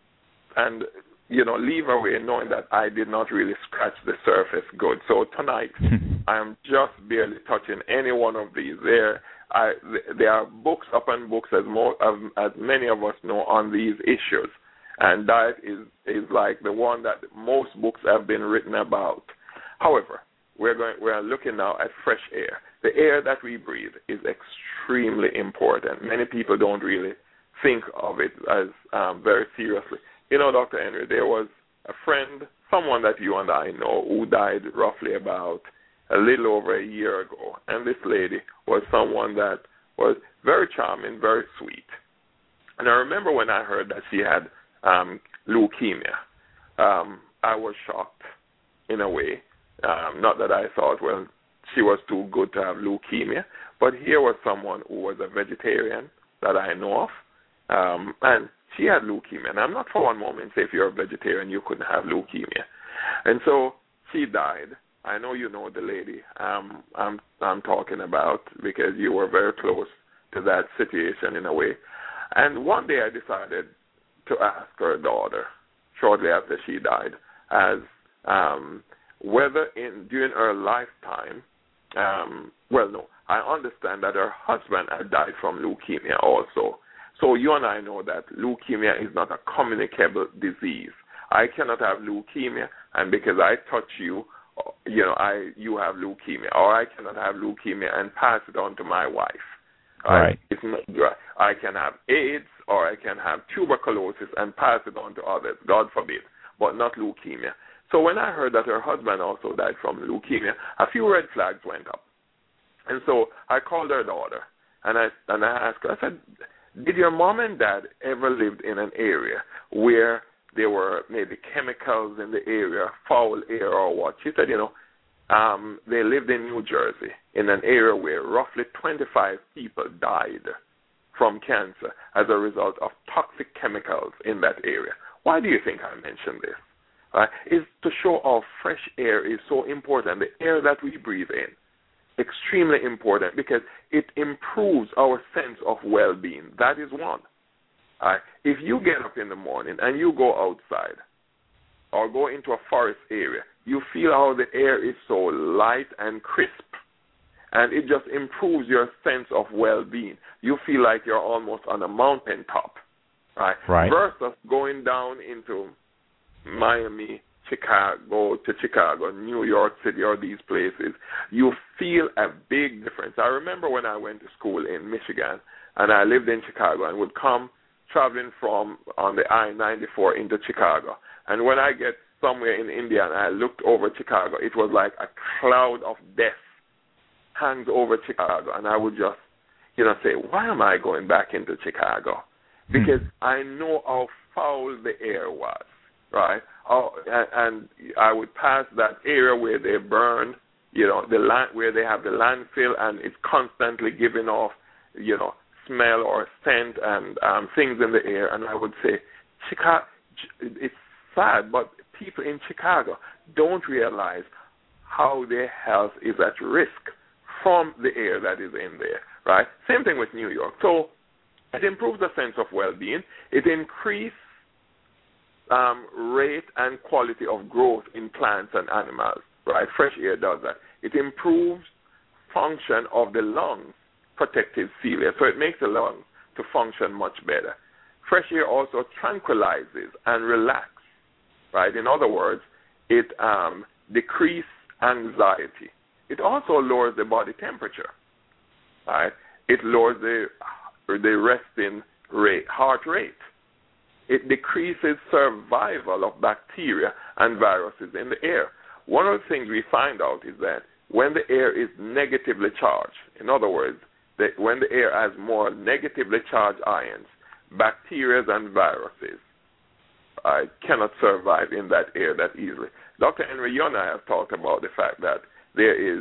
leave away knowing that I did not really scratch the surface good. So tonight I am just barely touching any one of these. There are books upon books, as many of us know, on these issues. And diet is like the one that most books have been written about. However, we are looking now at fresh air. The air that we breathe is extremely important. Many people don't really think of it as very seriously. Dr. Henry, there was a friend, someone that you and I know, who died roughly about a little over a year ago. And this lady was someone that was very charming, very sweet. And I remember when I heard that she had leukemia, I was shocked in a way. Not that I thought, well, she was too good to have leukemia, but here was someone who was a vegetarian that I know of, and she had leukemia. And I'm not for one moment say if you're a vegetarian you couldn't have leukemia. And so she died. I know you know the lady I'm talking about because you were very close to that situation in a way. And one day I decided to ask her daughter, shortly after she died, as whether during her lifetime, I understand that her husband had died from leukemia also. So you and I know that leukemia is not a communicable disease. I cannot have leukemia, and because I touch you, you have leukemia, or I cannot have leukemia and pass it on to my wife. Right. It's not, I can have AIDS, or I can have tuberculosis and pass it on to others, God forbid, but not leukemia. So when I heard that her husband also died from leukemia, a few red flags went up. And so I called her daughter, and I asked her, I said, did your mom and dad ever lived in an area where there were maybe chemicals in the area, foul air or what? She said, they lived in New Jersey in an area where roughly 25 people died from cancer as a result of toxic chemicals in that area. Why do you think I mentioned this? Is to show how fresh air is so important, the air that we breathe in. Extremely important because it improves our sense of well-being. That is one. If you get up in the morning and you go outside or go into a forest area, you feel how the air is so light and crisp, and it just improves your sense of well-being. You feel like you're almost on a mountaintop, right? Versus going down into Miami, Chicago, New York City, or these places, you feel a big difference. I remember when I went to school in Michigan, and I lived in Chicago, and would come traveling from on the I-94 into Chicago. And when I get somewhere in India and I looked over Chicago, it was like a cloud of death hangs over Chicago. And I would just, say, why am I going back into Chicago? Because I know how foul the air was, right? And I would pass that area where they burn, the land where they have the landfill, and it's constantly giving off, smell or scent and things in the air. And I would say, Chicago, it's sad, but people in Chicago don't realize how their health is at risk from the air that is in there, right? Same thing with New York. So it improves the sense of well-being. It increases rate and quality of growth in plants and animals, right? Fresh air does that. It improves function of the lungs, protective cilia, so it makes the lungs to function much better. Fresh air also tranquilizes and relaxes, right? In other words, it decreases anxiety. It also lowers the body temperature, right? It lowers the resting rate, heart rate. It decreases survival of bacteria and viruses in the air. One of the things we find out is that when the air is negatively charged, in other words, when the air has more negatively charged ions, bacteria and viruses cannot survive in that air that easily. Dr. Henry, you and I have talked about the fact that there is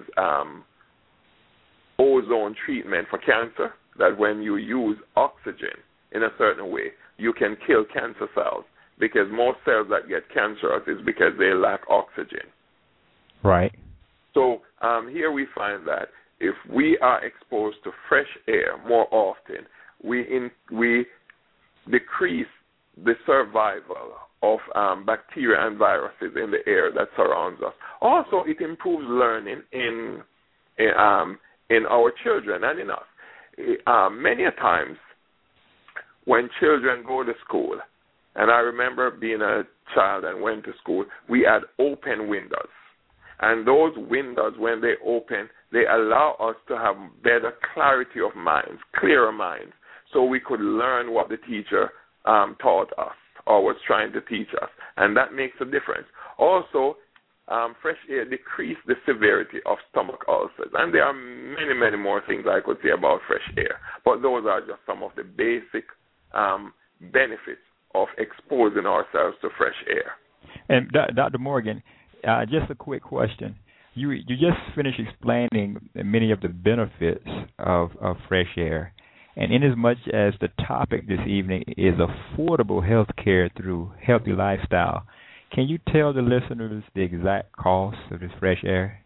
ozone treatment for cancer, that when you use oxygen in a certain way, you can kill cancer cells, because most cells that get cancerous is because they lack oxygen. Right. So here we find that if we are exposed to fresh air more often, we decrease the survival of bacteria and viruses in the air that surrounds us. Also, it improves learning in our children and in us. Many a times when children go to school, and I remember being a child and went to school, we had open windows. And those windows, when they open, they allow us to have better clarity of minds, clearer minds, so we could learn what the teacher taught us or was trying to teach us. And that makes a difference. Also, fresh air decreases the severity of stomach ulcers. And there are many, many more things I could say about fresh air. But those are just some of the basic benefits of exposing ourselves to fresh air. And Dr. Morgan, just a quick question. you just finished explaining many of the benefits of fresh air, and inasmuch as the topic this evening is affordable health care through healthy lifestyle, can you tell the listeners the exact cost of this fresh air?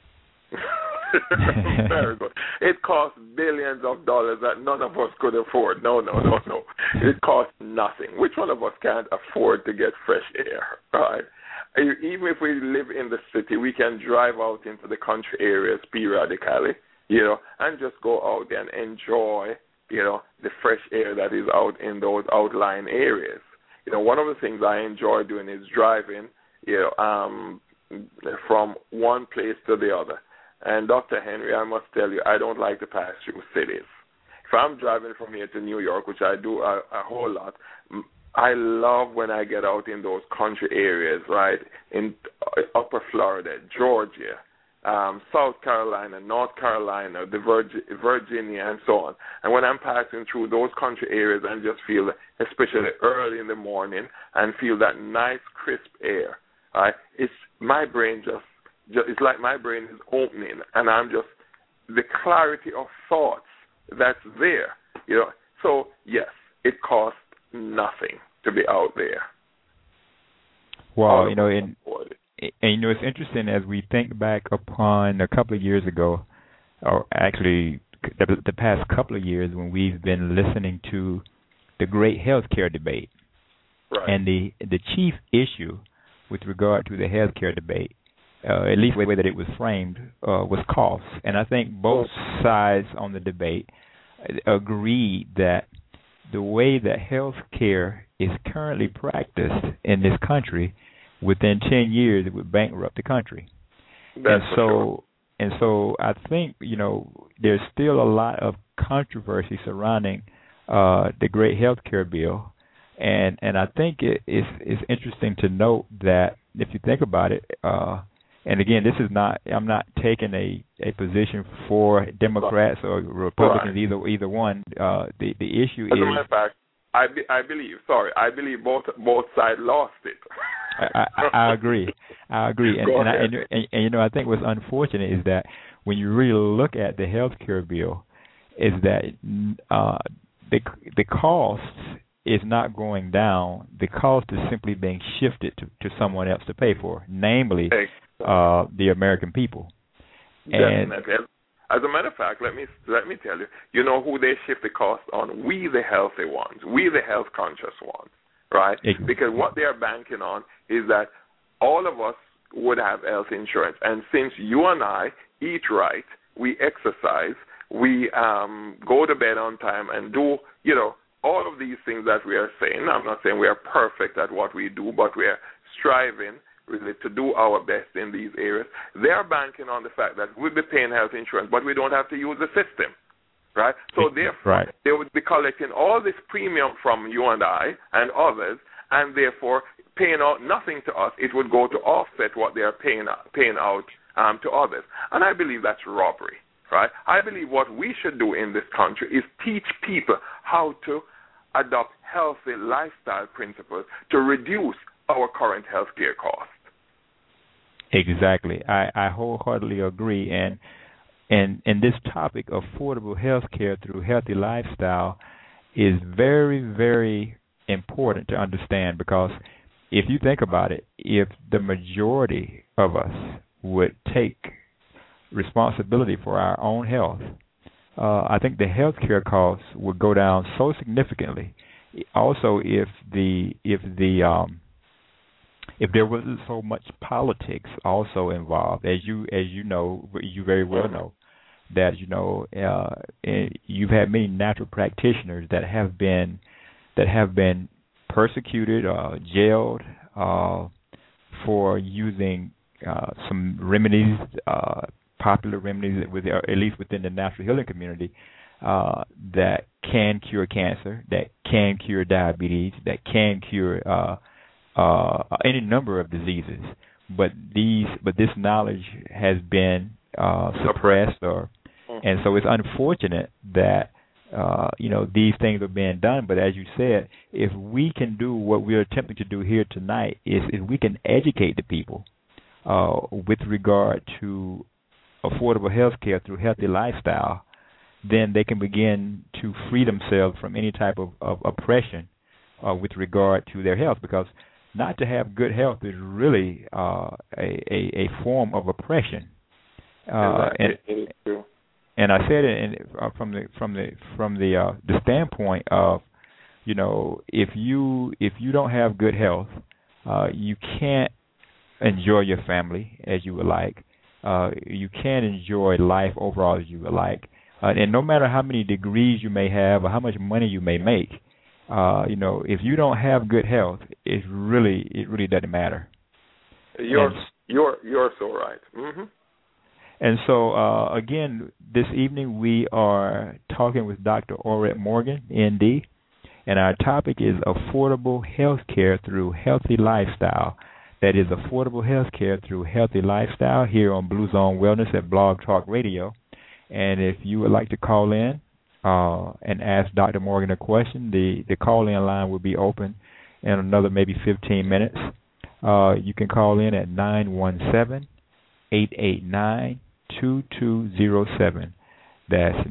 Very good. It costs billions of dollars that none of us could afford. No. It costs nothing. Which one of us can't afford to get fresh air, right? Even if we live in the city, we can drive out into the country areas periodically, and just go out there and enjoy, the fresh air that is out in those outlying areas. One of the things I enjoy doing is driving, from one place to the other. And Dr. Henry, I must tell you, I don't like to pass through cities. If I'm driving from here to New York, which I do a whole lot, I love when I get out in those country areas, right, in Upper Florida, Georgia, South Carolina, North Carolina, Virginia, and so on. And when I'm passing through those country areas and just feel, especially early in the morning, and feel that nice, crisp air, right, my brain it's like my brain is opening, and I'm just, the clarity of thoughts that's there, So, yes, it costs nothing to be out there. Well, and it's interesting as we think back upon a couple of years ago, or actually the past couple of years when we've been listening to the great healthcare debate. Right. And the chief issue with regard to the healthcare debate, at least the way that it was framed, was cost. And I think both sides on the debate agreed that the way that health care is currently practiced in this country, within 10 years it would bankrupt the country. And so I think, there's still a lot of controversy surrounding the great health care bill. And I think it's interesting to note that if you think about it, and again, I'm not taking a position for Democrats or Republicans, right, either one. The issue is, as a matter of fact, I believe both sides lost it. I agree. I think what's unfortunate is that when you really look at the health care bill, is that the cost is not going down. The cost is simply being shifted to someone else to pay for, namely the American people. Definitely. As a matter of fact, let me tell you, who they shift the cost on? We, the healthy ones. We, the health conscious ones, right? Exactly. Because what they are banking on is that all of us would have health insurance. And since you and I eat right, we exercise, we go to bed on time and do, all of these things that we are saying. I'm not saying we are perfect at what we do, but we are striving really to do our best in these areas. They are banking on the fact that we'll be paying health insurance, but we don't have to use the system, right? So therefore, They would be collecting all this premium from you and I and others, and therefore paying out nothing to us. It would go to offset what they are paying out to others. And I believe that's robbery, right? I believe what we should do in this country is teach people how to adopt healthy lifestyle principles to reduce our current health care costs. Exactly. I wholeheartedly agree. And this topic, affordable health care through healthy lifestyle, is very, very important to understand, because if you think about it, if the majority of us would take responsibility for our own health, I think the health care costs would go down so significantly. Also, if there wasn't so much politics also involved, as you very well know, that you've had many natural practitioners that have been persecuted, jailed for using some remedies, popular remedies, at least within the natural healing community, that can cure cancer, that can cure diabetes, that can cure any number of diseases. But this knowledge has been suppressed, and so it's unfortunate that these things are being done. But as you said, if we can do what we're attempting to do here tonight, is we can educate the people with regard to affordable health care through healthy lifestyle, then they can begin to free themselves from any type of oppression with regard to their health, because not to have good health is really a form of oppression. And I said it from the standpoint of, if you don't have good health, you can't enjoy your family as you would like. You can't enjoy life overall as you would like. And no matter how many degrees you may have or how much money you may make, if you don't have good health, it really doesn't matter. You're so right. Mm-hmm. And so, again, this evening we are talking with Dr. Orette Morgan, ND, and our topic is affordable health care through healthy lifestyle. That is affordable health care through healthy lifestyle here on Blue Zone Wellness at Blog Talk Radio. And if you would like to call in and ask Dr. Morgan a question, the call-in line will be open in another maybe 15 minutes. You can call in at 917-889-2207. That's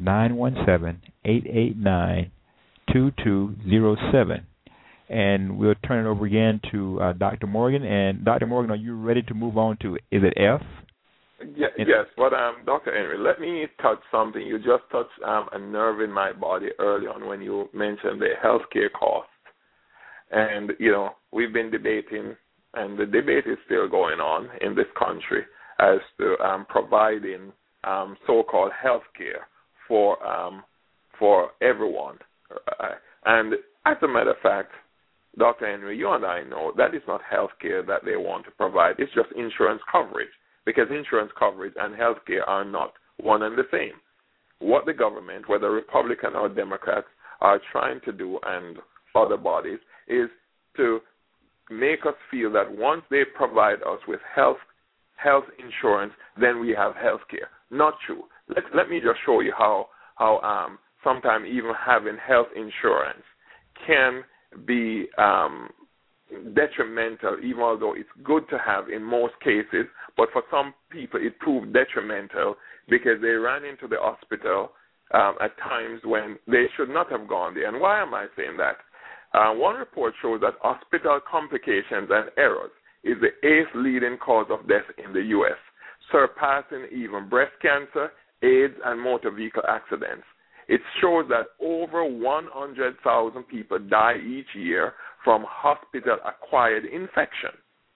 917-889-2207. And we'll turn it over again to Dr. Morgan. And Dr. Morgan, are you ready to move on to, is it F? Yes, but Dr. Henry, let me touch something. You just touched a nerve in my body early on when you mentioned the healthcare costs. And, we've been debating, and the debate is still going on in this country as to providing so-called healthcare for everyone. And as a matter of fact, Dr. Henry, you and I know that is not healthcare that they want to provide. It's just insurance coverage, because insurance coverage and healthcare are not one and the same. What the government, whether Republican or Democrats, are trying to do, and other bodies, is to make us feel that once they provide us with health insurance, then we have healthcare. Not true. Let me just show you how sometimes even having health insurance can be detrimental, even although it's good to have in most cases. But for some people, it proved detrimental because they ran into the hospital at times when they should not have gone there. And why am I saying that? One report shows that hospital complications and errors is the 8th leading cause of death in the U.S., surpassing even breast cancer, AIDS, and motor vehicle accidents. It shows that over 100,000 people die each year from hospital-acquired infection.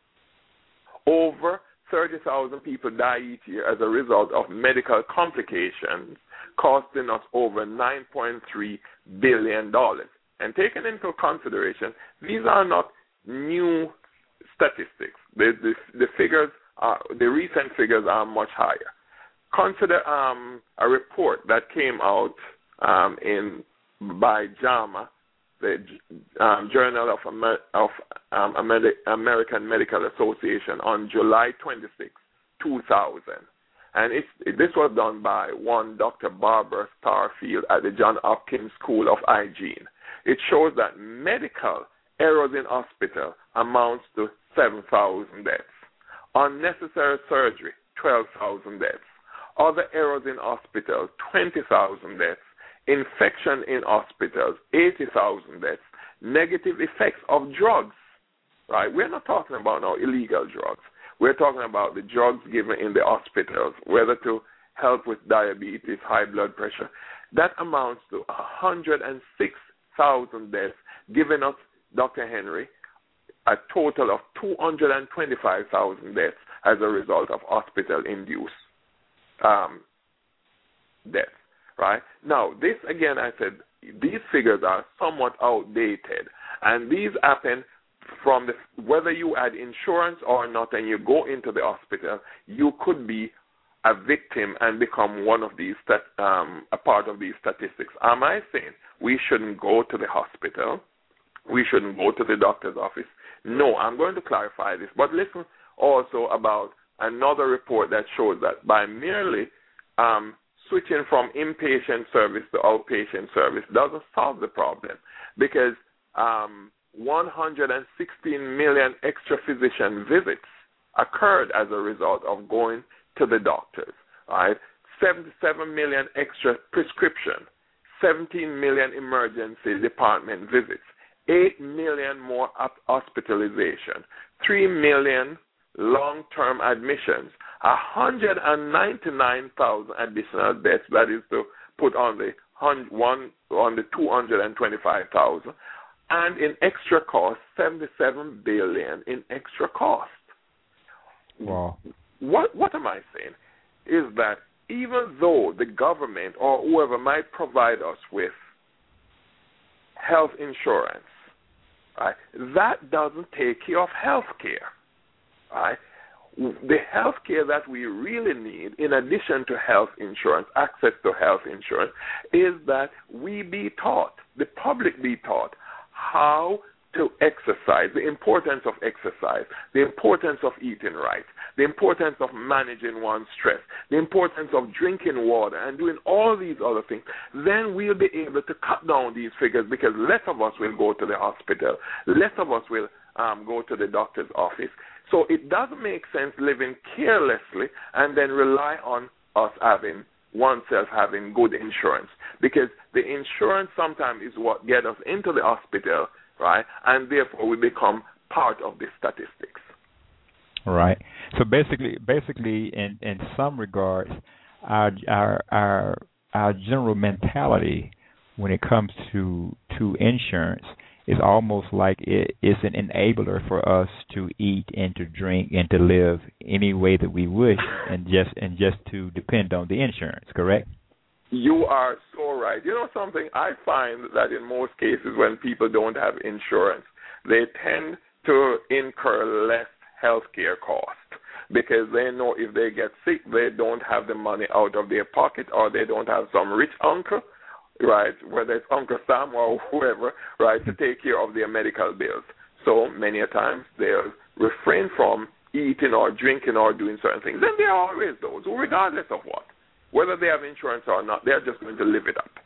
Over 30,000 people die each year as a result of medical complications, costing us over $9.3 billion. And taken into consideration, these are not new statistics. The figures the recent figures are much higher. Consider a report that came out by JAMA, the Journal of American Medical Association, on July 26, 2000. And this was done by one Dr. Barbara Starfield at the Johns Hopkins School of Hygiene. It shows that medical errors in hospital amounts to 7,000 deaths. Unnecessary surgery, 12,000 deaths. Other errors in hospitals, 20,000 deaths. Infection in hospitals, 80,000 deaths. Negative effects of drugs, right? We're not talking about now illegal drugs. We're talking about the drugs given in the hospitals, whether to help with diabetes, high blood pressure. That amounts to 106,000 deaths, giving us, Dr. Henry, a total of 225,000 deaths as a result of hospital-induced deaths, right? Now, this, again, I said, these figures are somewhat outdated, and these happen from whether you had insurance or not and you go into the hospital, you could be a victim and become one of these, a part of these statistics. Am I saying we shouldn't go to the hospital? We shouldn't go to the doctor's office? No, I'm going to clarify this. But listen also about another report that shows that by merely switching from inpatient service to outpatient service doesn't solve the problem, because 116 million extra physician visits occurred as a result of going to the doctors, right? 77 million extra prescriptions, 17 million emergency department visits, 8 million more hospitalization, 3 million long-term admissions, 199,000 additional deaths, that is to put on the 225,000, and in extra cost, 77 billion in extra cost. Wow. What am I saying? Is that even though the government or whoever might provide us with health insurance, right, that doesn't take care of health care. Right? The health care that we really need, in addition to health insurance, access to health insurance, is that we be taught, the public be taught, how to exercise, the importance of exercise, the importance of eating right, the importance of managing one's stress, the importance of drinking water and doing all these other things. Then we'll be able to cut down these figures, because less of us will go to the hospital, less of us will go to the doctor's office. So it doesn't make sense living carelessly and then rely on us oneself having good insurance, because the insurance sometimes is what gets us into the hospital, right? And therefore we become part of the statistics. Right. So basically, in some regards, our general mentality when it comes to insurance is almost like it is an enabler for us to eat and to drink and to live any way that we wish, and just to depend on the insurance. Correct? You are so right. You know something? I find that in most cases when people don't have insurance, they tend to incur less health care costs, because they know if they get sick, they don't have the money out of their pocket, or they don't have some rich uncle, right, whether it's Uncle Sam or whoever, right, to take care of their medical bills. So many a times they'll refrain from eating or drinking or doing certain things. Then there are always those who, regardless of what, whether they have insurance or not, they're just going to live it up.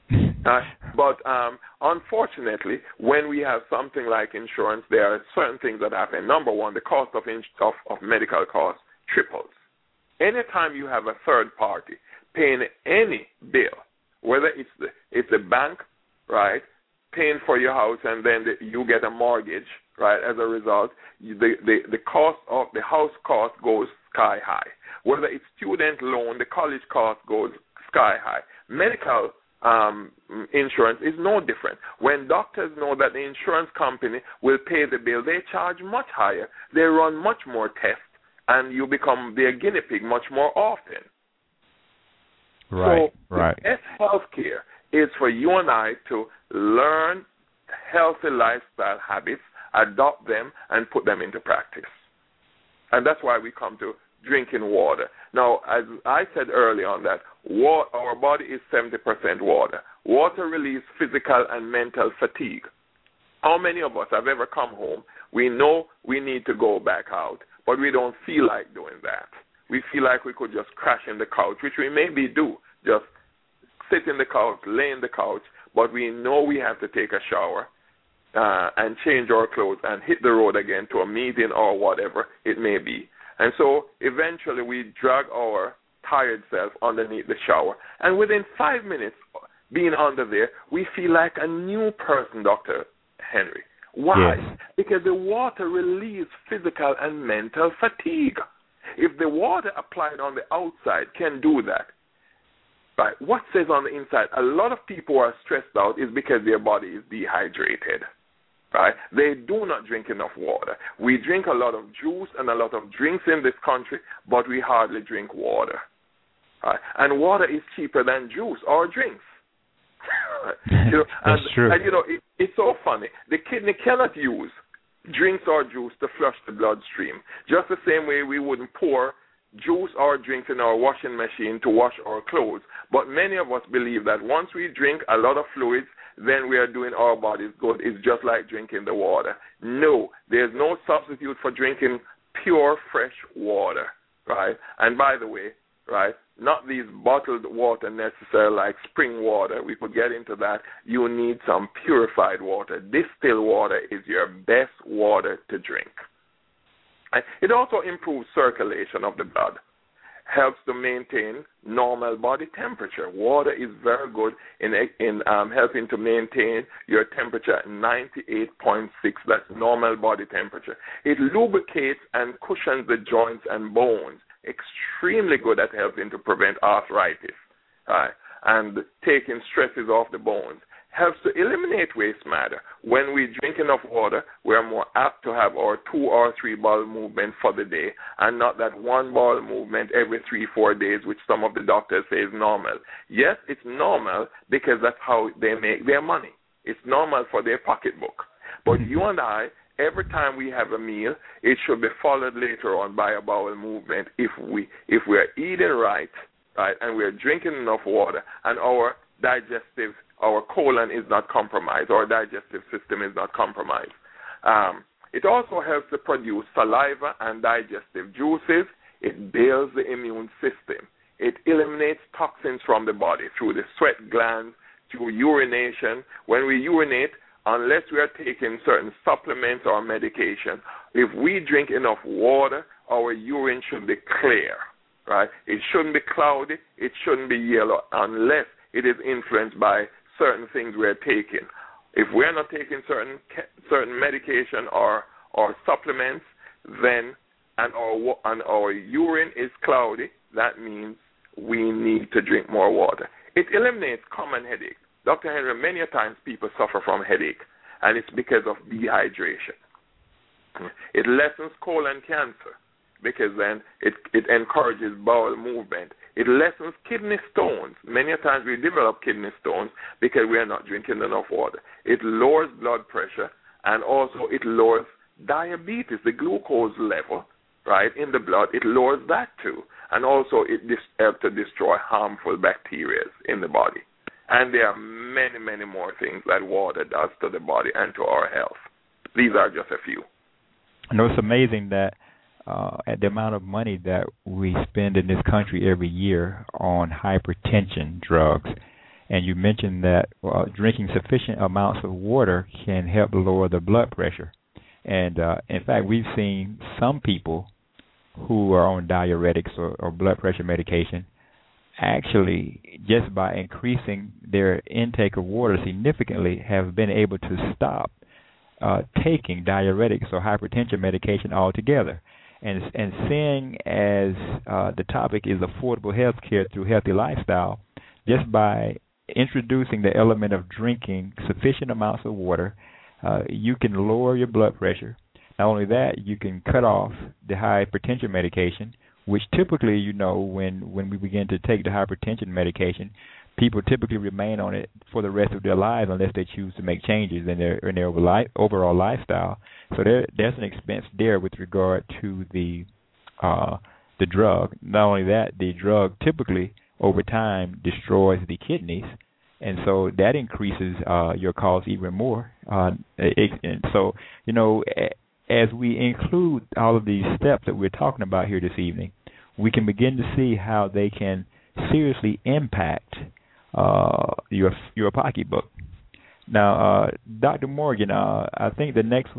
But unfortunately, when we have something like insurance, there are certain things that happen. Number one, the cost of medical costs triples. Anytime you have a third party paying any bill, whether it's the bank, right, paying for your house, and then you get a mortgage, right, as a result, the cost of the house cost goes sky high. Whether it's student loan, the college cost goes sky high. Medical insurance is no different. When doctors know that the insurance company will pay the bill, they charge much higher. They run much more tests, and you become their guinea pig much more often. Right, so right. The best health care is for you and I to learn healthy lifestyle habits, adopt them, and put them into practice. And that's why we come to drinking water. Now, as I said earlier on that, our body is 70% water. Water relieves physical and mental fatigue. How many of us have ever come home, we know we need to go back out, but we don't feel like doing that. We feel like we could just crash in the couch, which we maybe do, just sit in the couch, lay in the couch, but we know we have to take a shower and change our clothes and hit the road again to a meeting or whatever it may be. And so eventually we drag our tired self underneath the shower. And within 5 minutes being under there, we feel like a new person, Dr. Henry. Why? Yes. Because the water relieves physical and mental fatigue. If the water applied on the outside can do that, right, what says on the inside? A lot of people who are stressed out is because their body is dehydrated. Right? They do not drink enough water. We drink a lot of juice and a lot of drinks in this country, but we hardly drink water. Right? And water is cheaper than juice or drinks. That's true. And it's so funny. The kidney cannot use drinks or juice to flush the bloodstream, just the same way we wouldn't pour juice or drinks in our washing machine to wash our clothes. But many of us believe that once we drink a lot of fluids, then we are doing our bodies good. It's just like drinking the water. No, there's no substitute for drinking pure, fresh water, right? And by the way, right, not these bottled water necessarily like spring water. We could get into that. You need some purified water. Distilled water is your best water to drink. It also improves circulation of the blood, helps to maintain normal body temperature. Water is very good in helping to maintain your temperature at 98.6. That's normal body temperature. It lubricates and cushions the joints and bones. Extremely good at helping to prevent arthritis, and taking stresses off the bones. Helps to eliminate waste matter. When we drink enough water, we are more apt to have our 2 or 3 bowel movement for the day, and not that 1 bowel movement every 3-4 days, which some of the doctors say is normal. Yes, it's normal because that's how they make their money. It's normal for their pocketbook. But you and I, every time we have a meal, it should be followed later on by a bowel movement if we are eating right, and we are drinking enough water, and our colon is not compromised, our digestive system is not compromised. It also helps to produce saliva and digestive juices. It builds the immune system. It eliminates toxins from the body through the sweat glands, through urination. When we urinate, unless we are taking certain supplements or medication, if we drink enough water, our urine should be clear, right? It shouldn't be cloudy. It shouldn't be yellow unless it is influenced by certain things we're taking. If we're not taking certain medication or supplements, then and our urine is cloudy, that means we need to drink more water. It eliminates common headache. Dr. Henry, many a times people suffer from headache, and it's because of dehydration. It lessens colon cancer because then it encourages bowel movement. It lessens kidney stones. Many a times we develop kidney stones because we are not drinking enough water. It lowers blood pressure, and also it lowers diabetes, the glucose level, right, in the blood. It lowers that too. And also it helps to destroy harmful bacteria in the body. And there are many, many more things that water does to the body and to our health. These are just a few. I know it's amazing that at the amount of money that we spend in this country every year on hypertension drugs, and you mentioned that drinking sufficient amounts of water can help lower the blood pressure. And in fact, we've seen some people who are on diuretics or blood pressure medication actually, just by increasing their intake of water significantly, have been able to stop taking diuretics or hypertension medication altogether. And seeing as the topic is affordable health care through healthy lifestyle, just by introducing the element of drinking sufficient amounts of water, you can lower your blood pressure. Not only that, you can cut off the hypertension medication, which typically, when we begin to take the hypertension medication, people typically remain on it for the rest of their lives unless they choose to make changes in their overall lifestyle. So there's an expense there with regard to the drug. Not only that, the drug typically over time destroys the kidneys, and so that increases your cost even more. And so, as we include all of these steps that we're talking about here this evening, we can begin to see how they can seriously impact your pocketbook. Now, Dr. Morgan, I think the next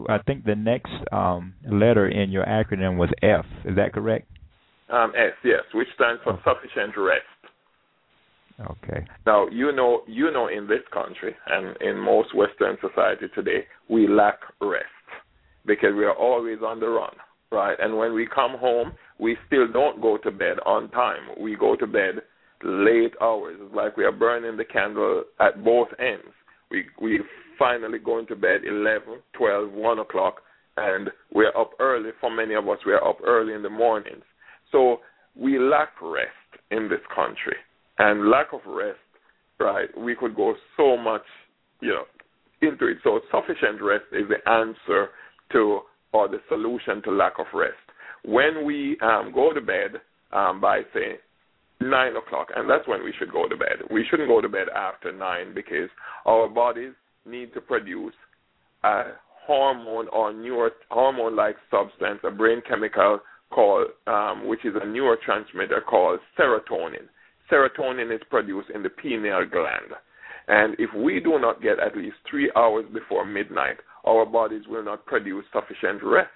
letter in your acronym was F. Is that correct? S, yes, which stands for sufficient rest. Okay. Now, in this country and in most Western society today, we lack rest because we are always on the run, right? And when we come home, we still don't go to bed on time. We go to bed late hours. It's like we are burning the candle at both ends. We finally going to bed 11, 12, 1 o'clock, and we're up early. For many of us, we're up early in the mornings. So we lack rest in this country. And lack of rest, right, we could go so much, into it. So sufficient rest is the answer to, or the solution to lack of rest. When we go to bed by, say, 9 o'clock, and that's when we should go to bed. We shouldn't go to bed after 9 because our bodies need to produce a hormone or hormone-like substance, a brain chemical called, which is a neurotransmitter called serotonin. Serotonin is produced in the pineal gland. And if we do not get at least 3 hours before midnight, our bodies will not produce sufficient rest.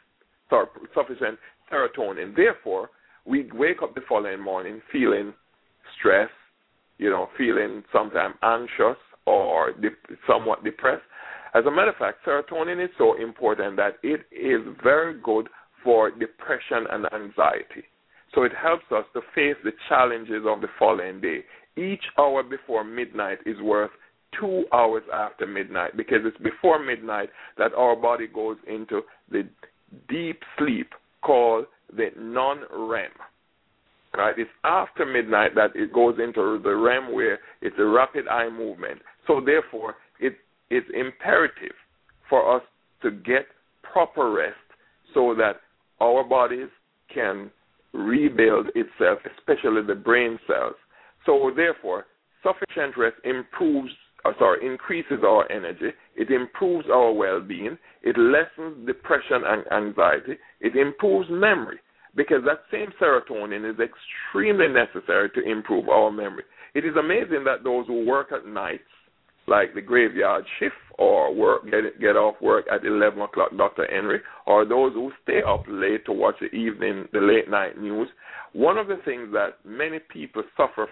sufficient serotonin. Therefore, we wake up the following morning feeling stressed, feeling sometimes anxious or somewhat depressed. As a matter of fact, serotonin is so important that it is very good for depression and anxiety. So it helps us to face the challenges of the following day. Each hour before midnight is worth 2 hours after midnight, because it's before midnight that our body goes into the deep sleep called the non-REM. Right? It's after midnight that it goes into the REM, where it's a rapid eye movement. So therefore, it's imperative for us to get proper rest so that our bodies can rebuild itself, especially the brain cells. So therefore, sufficient rest increases our energy, it improves our well-being, it lessens depression and anxiety, it improves memory, because that same serotonin is extremely necessary to improve our memory. It is amazing that those who work at nights, like the graveyard shift, or get off work at 11 o'clock, Dr. Henry, or those who stay up late to watch the late night news, one of the things that many of these people suffer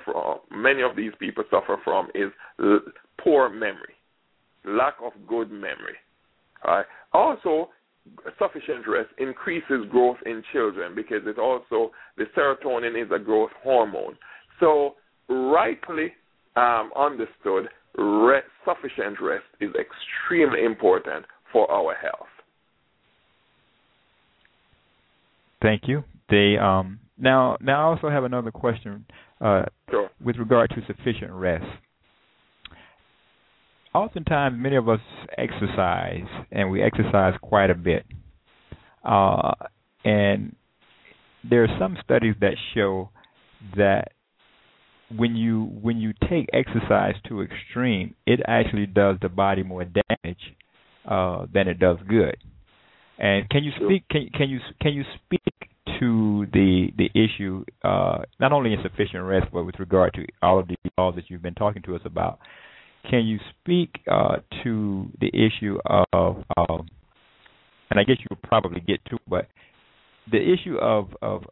from is poor memory, lack of good memory. Right? Also, sufficient rest increases growth in children, because the serotonin is a growth hormone. So rightly understood, sufficient rest is extremely important for our health. Thank you. Now I also have another question Sure. with regard to sufficient rest. Oftentimes, many of us exercise, and we exercise quite a bit. And there are some studies that show that when you take exercise to extreme, it actually does the body more damage than it does good. And can you speak? Can you speak to the issue not only insufficient rest, but with regard to all of the laws that you've been talking to us about? Can you speak to the issue of and I guess you'll probably get to, but the issue of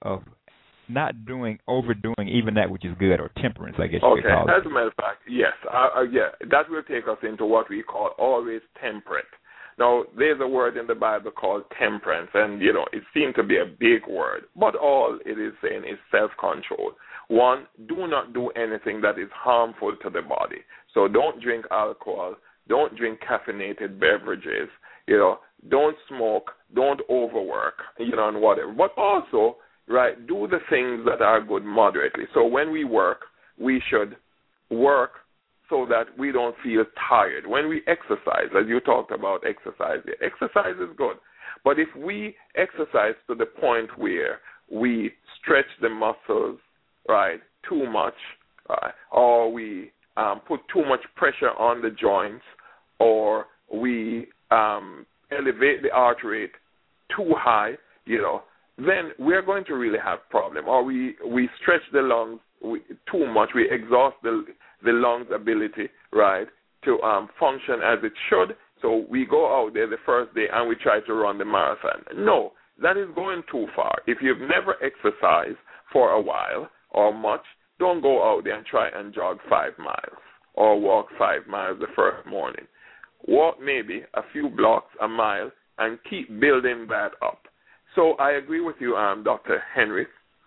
not overdoing even that which is good, or temperance, I guess you could call it. Okay, as a matter of fact, yes. That will take us into what we call always temperate. Now, there's a word in the Bible called temperance, and, it seems to be a big word, but all it is saying is self-control. One, do not do anything that is harmful to the body. So don't drink alcohol, don't drink caffeinated beverages, don't smoke, don't overwork, and whatever. But also, right, do the things that are good moderately. So when we work, we should work so that we don't feel tired. When we exercise, as you talked about exercise is good. But if we exercise to the point where we stretch the muscles, right, too much, or we put too much pressure on the joints, or we elevate the heart rate too high, then we're going to really have problem. Or we stretch the lungs too much, we exhaust the lungs' ability, right, to function as it should. So we go out there the first day and we try to run the marathon. No, that is going too far. If you've never exercised for a while or much, don't go out there and try and jog 5 miles or walk 5 miles the first morning. Walk maybe a few blocks, a mile, and keep building that up. So I agree with you, Dr. Henry.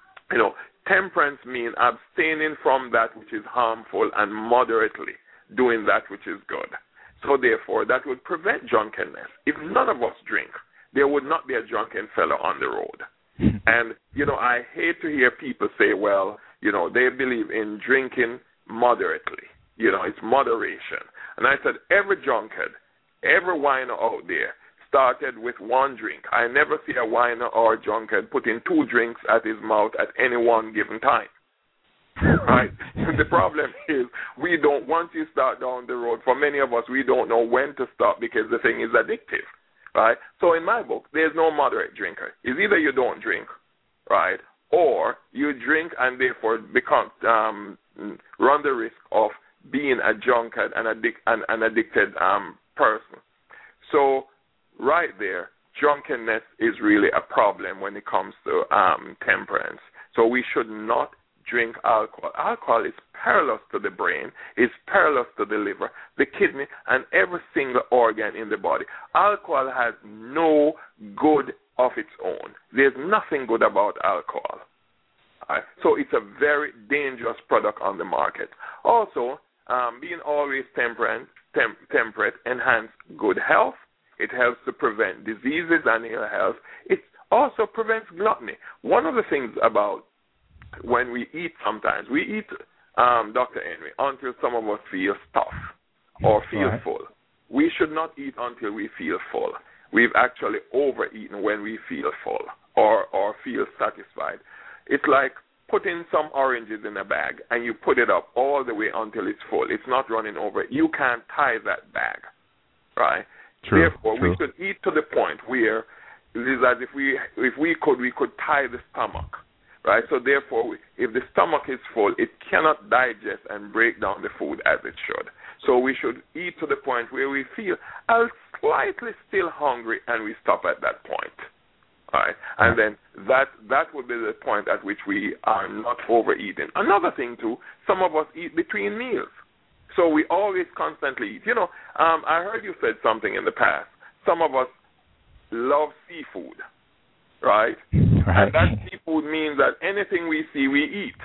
Temperance means abstaining from that which is harmful and moderately doing that which is good. So therefore, that would prevent drunkenness. If none of us drink, there would not be a drunken fellow on the road. And, I hate to hear people say, well, they believe in drinking moderately. It's moderation. And I said, every drunkard, every whiner out there started with one drink. I never see a whiner or a drunkard putting 2 drinks at his mouth at any one given time. Right? The problem is once you start down the road, for many of us, we don't know when to stop because the thing is addictive. Right? So in my book, there's no moderate drinker. It's either you don't drink, right, or you drink and therefore run the risk of being a drunkard and an addicted person. So right there, drunkenness is really a problem when it comes to temperance. So we should not drink alcohol. Alcohol is perilous to the brain, it's perilous to the liver, the kidney, and every single organ in the body. Alcohol has no good of its own. There's nothing good about alcohol. So it's a very dangerous product on the market. Also, being always temperate enhances good health. It helps to prevent diseases and ill health. It also prevents gluttony. One of the things about when we eat sometimes, we eat, Dr. Henry, until some of us feel stuffed or feel full. We should not eat until we feel full. We've actually overeaten when we feel full or feel satisfied. It's like putting some oranges in a bag and you put it up all the way until it's full. It's not running over. You can't tie that bag, right? True, Therefore, we should eat to the point where it is as if we could tie the stomach, right? So therefore, if the stomach is full, it cannot digest and break down the food as it should. So we should eat to the point where we feel slightly still hungry and we stop at that point. Right. And then that would be the point at which we are not overeating. Another thing, too, some of us eat between meals. So we always constantly eat. You know, I heard you said something in the past. Some of us love seafood, right? And that seafood means that anything we see, we eat.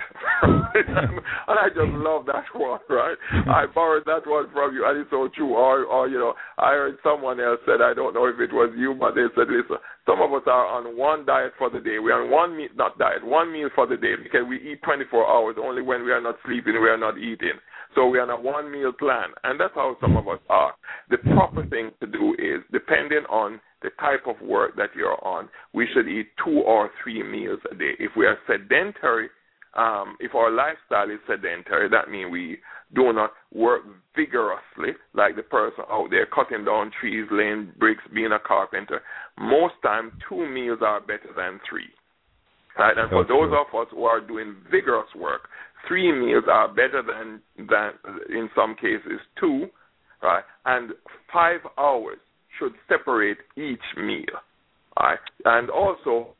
And I just love that one, right? I borrowed that one from you, and it's so true. Or you know, I heard someone else said, I don't know if it was you, but they said, listen, some of us are on one diet for the day. We are on one meal, one meal for the day, because we eat 24 hours. Only when we are not sleeping, we are not eating. So we are on a one meal plan, and that's how some of us are. The proper thing to do is, depending on the type of work that you're on, we should eat 2 or 3 meals a day. If we are sedentary, if our lifestyle is sedentary, that means we do not work vigorously, like the person out there cutting down trees, laying bricks, being a carpenter. Most times, 2 meals are better than 3. Right? And for those of us who are doing vigorous work, 3 meals are better than in some cases 2, right? And 5 hours should separate each meal, right? And also,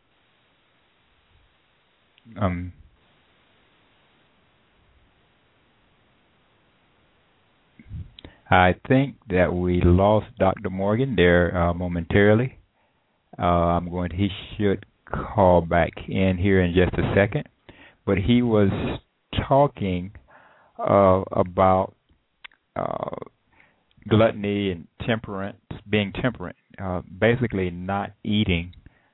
I think that we lost Dr. Morgan there momentarily. He should call back in here in just a second. But he was talking about gluttony and temperance, being temperate, basically not eating.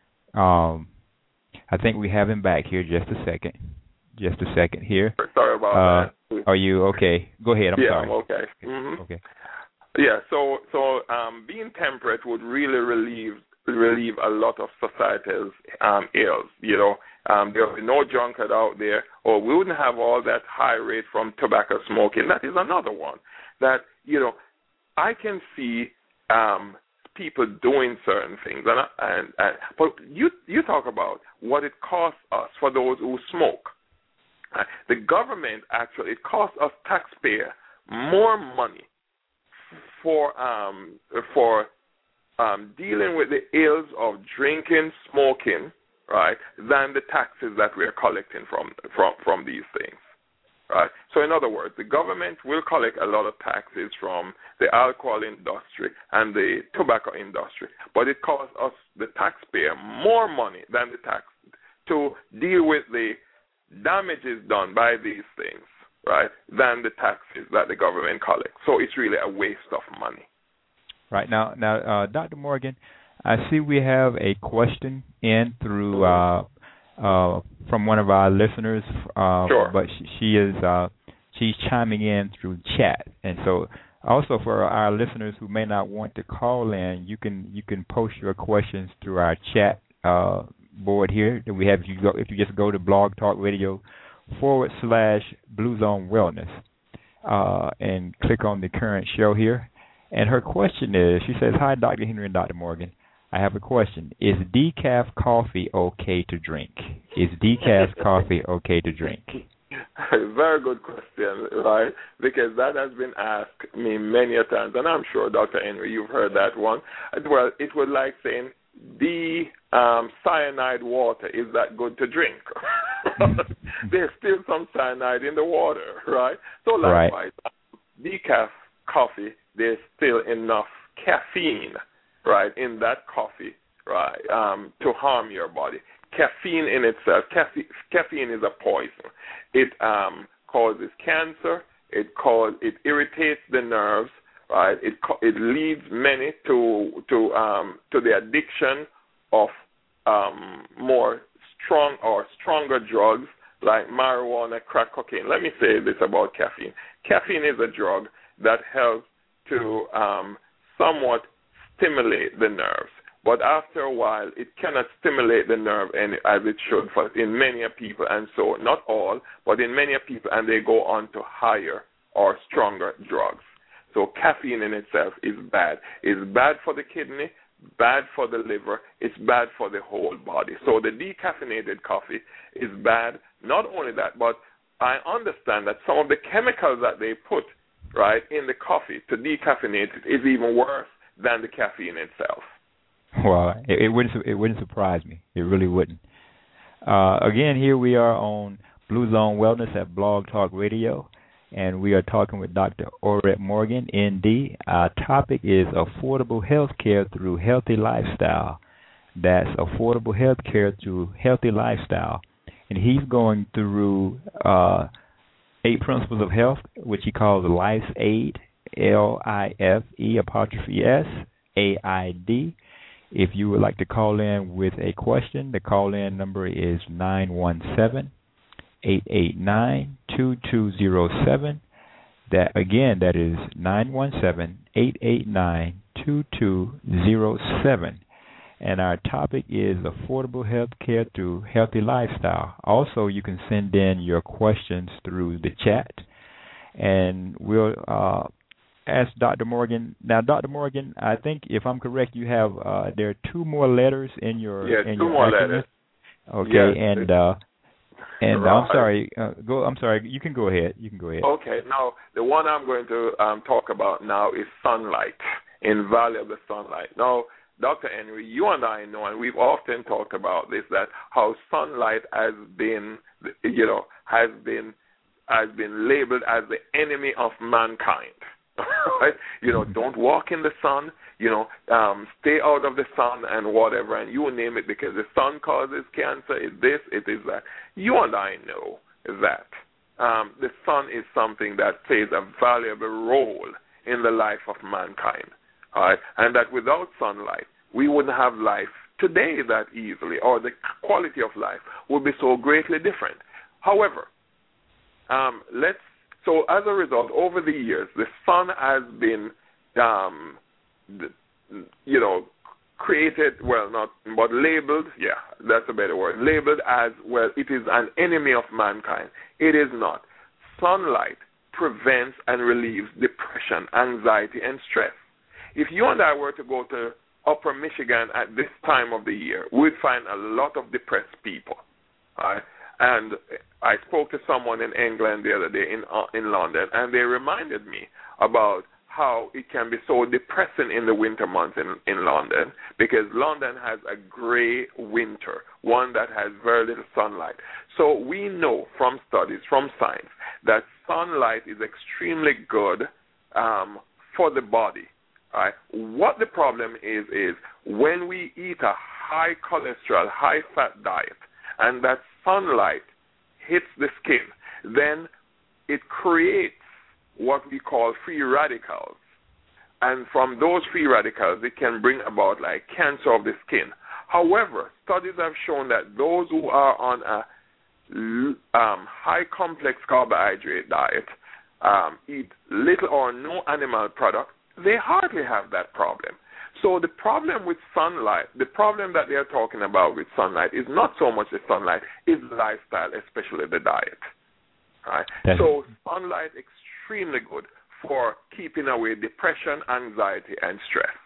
I think we have him back here. Just a second here. Sorry about that. Are you okay? Go ahead. I'm sorry. I'm okay. Mm-hmm. Okay. Yeah. So being temperate would really relieve a lot of society's ills. You know, there will be no drunkard out there, or we wouldn't have all that high rate from tobacco smoking. That is another one. That, you know, I can see people doing certain things, but you talk about what it costs us for those who smoke. The government actually, it costs us taxpayer more money for dealing with the ills of drinking, smoking, right, than the taxes that we are collecting from these things, right? So in other words, the government will collect a lot of taxes from the alcohol industry and the tobacco industry, but it costs us, the taxpayer, more money than the tax to deal with the damages done by these things, right, than the taxes that the government collects. So it's really a waste of money. Right. Now, Dr. Morgan, I see we have a question in through from one of our listeners. Sure. But she's chiming in through chat, and so also for our listeners who may not want to call in, you can post your questions through our chat board here that we have. If you just go to Blog Talk Radio /Blue Zone Wellness and click on the current show here. And her question is, she says, "Hi, Dr. Henry and Dr. Morgan. I have a question. Is decaf coffee okay to drink? Is decaf coffee okay to drink?" Very good question, right? Because that has been asked me many a times, and I'm sure, Dr. Henry, you've heard that one. Well, it was like saying, the cyanide water, is that good to drink? There's still some cyanide in the water, right? So likewise, decaf coffee, there's still enough caffeine, right, in that coffee, right, to harm your body. Caffeine in itself, caffeine is a poison. It causes cancer. It irritates the nerves. Right. It leads many to the addiction of more stronger drugs like marijuana, crack cocaine. Let me say this about caffeine. Caffeine is a drug that helps to somewhat stimulate the nerves. But after a while, it cannot stimulate the nerve as it should in many people, and so not all, but in many people, and they go on to higher or stronger drugs. So caffeine in itself is bad. It's bad for the kidney, bad for the liver, it's bad for the whole body. So the decaffeinated coffee is bad. Not only that, but I understand that some of the chemicals that they put, right, in the coffee to decaffeinate it is even worse than the caffeine itself. Well, it wouldn't surprise me. It really wouldn't. Again, here we are on Blue Zone Wellness at Blog Talk Radio, and we are talking with Dr. Orette Morgan, ND. Our topic is affordable health care through healthy lifestyle. That's affordable health care through healthy lifestyle. And he's going through 8 principles of health, which he calls Life's Aid, LIFE''S''AID. If you would like to call in with a question, the call-in number is 917-889-2207. That is 917-889-2207. And our topic is affordable health care through healthy lifestyle. Also, you can send in your questions through the chat, and we'll ask Dr. Morgan. Now, Dr. Morgan, I think if I'm correct, you have there are 2 more letters in your two more letters. Okay, yes, and right. I'm sorry. I'm sorry. You can go ahead. Okay. Now, the one I'm going to talk about now is sunlight, invaluable sunlight. Now, Dr. Henry, you and I know, and we've often talked about this, that how sunlight has been labeled as the enemy of mankind. Right? Don't walk in the sun, stay out of the sun and whatever, and you name it, because the sun causes cancer, it is that. You and I know that the sun is something that plays a valuable role in the life of mankind, right? And that without sunlight, we wouldn't have life today that easily, or the quality of life would be so greatly different. However, so as a result, over the years, the sun has been, created, but labeled, that's a better word, labeled as, it is an enemy of mankind. It is not. Sunlight prevents and relieves depression, anxiety, and stress. If you and I were to go to Upper Michigan at this time of the year, we'd find a lot of depressed people, right? And I spoke to someone in England the other day in London, and they reminded me about how it can be so depressing in the winter months in London, because London has a gray winter, one that has very little sunlight. So we know from studies, from science, that sunlight is extremely good for the body. Right? What the problem is when we eat a high cholesterol, high fat diet, and that sunlight hits the skin, then it creates what we call free radicals. And from those free radicals, it can bring about like cancer of the skin. However, studies have shown that those who are on a high complex carbohydrate diet, eat little or no animal product, they hardly have that problem. So the problem with sunlight, the problem that they are talking about with sunlight is not so much the sunlight, it's lifestyle, especially the diet. Right? So sunlight extremely good for keeping away depression, anxiety, and stress.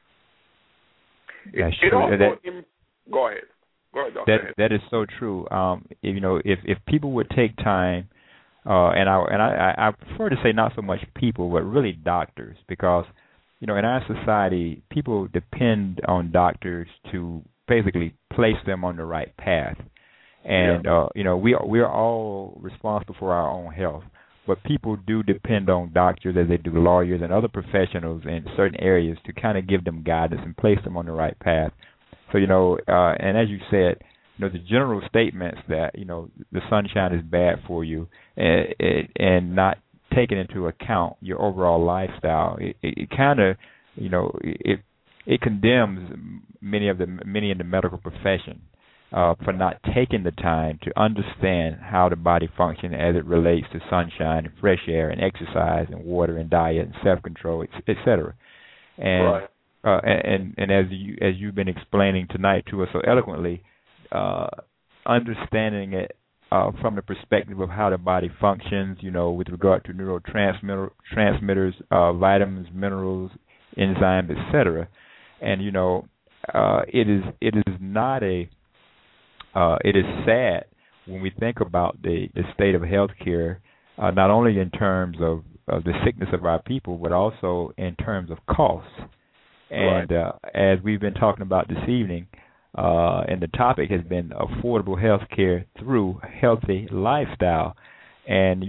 Go ahead, Dr. That is so true. If people would take time I prefer to say not so much people, but really doctors, because in our society, people depend on doctors to basically place them on the right path, and we are all responsible for our own health, but people do depend on doctors as they do lawyers and other professionals in certain areas to kind of give them guidance and place them on the right path. So and as you said, the general statements that the sunshine is bad for you, and not taking into account your overall lifestyle, it kind of it condemns many in the medical profession for not taking the time to understand how the body functions as it relates to sunshine and fresh air and exercise and water and diet and self-control, etc. And right. And as you've been explaining tonight to us so eloquently, understanding it from the perspective of how the body functions, with regard to neurotransmitters, vitamins, minerals, enzymes, etc. And it is not a it is sad when we think about the state of healthcare, not only in terms of the sickness of our people, but also in terms of costs. And as we've been talking about this evening, and the topic has been affordable health care through healthy lifestyle. And,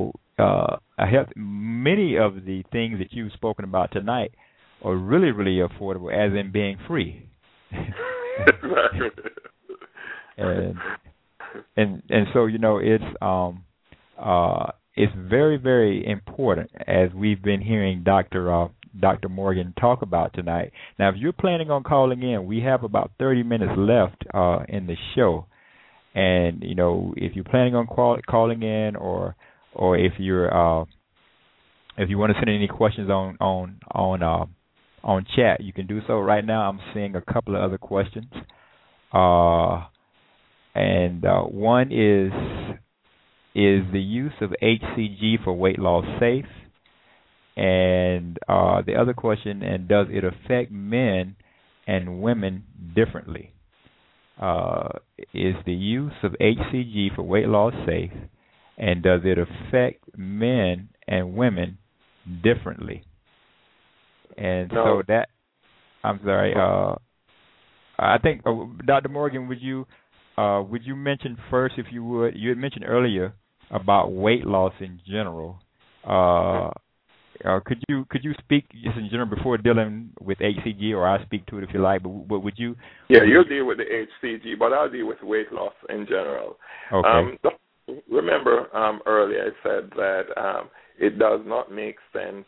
many of the things that you've spoken about tonight are really, really affordable, as in being free. and so, it's very, very important, as we've been hearing Dr. Morgan talk about tonight. Now, if you're planning on calling in, we have about 30 minutes left in the show. And, if you're planning on calling in, or if you're if you want to send any questions on chat, you can do so. Right now, I'm seeing a couple of other questions. And one is the use of HCG for weight loss safe? And the other question, and does it affect men and women differently? Is the use of HCG for weight loss safe? And does it affect men and women differently? And no. So that, I'm sorry, I think, Dr. Morgan, would you mention first, if you would, you had mentioned earlier about weight loss in general. Could you speak just in general before dealing with HCG, or I'll speak to it if you like, but would you? Yeah, you'll deal with the HCG, but I'll deal with weight loss in general. Okay. Remember, earlier I said that it does not make sense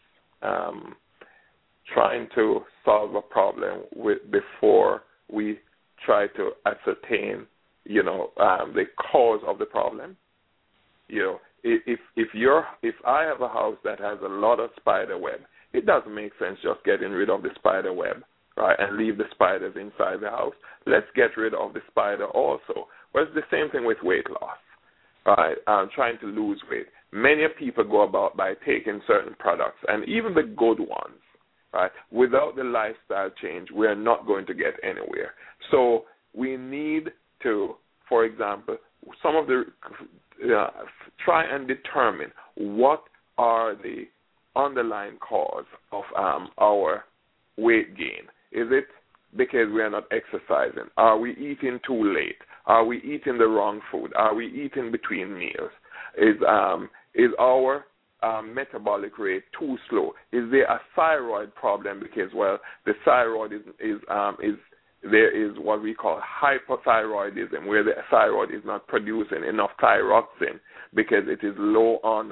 trying to solve a problem before we try to ascertain, the cause of the problem. If I have a house that has a lot of spider web, it doesn't make sense just getting rid of the spider web, right, and leave the spiders inside the house. Let's get rid of the spider also. Well, it's the same thing with weight loss, right? Trying to lose weight. Many people go about by taking certain products, and even the good ones, right? Without the lifestyle change, we are not going to get anywhere. So we need to, for example, some of the try and determine what are the underlying cause of our weight gain. Is it because we are not exercising? Are we eating too late? Are we eating the wrong food? Are we eating between meals? Is our metabolic rate too slow? Is there a thyroid problem? Because the thyroid is there is what we call hypothyroidism, where the thyroid is not producing enough thyroxine because it is low on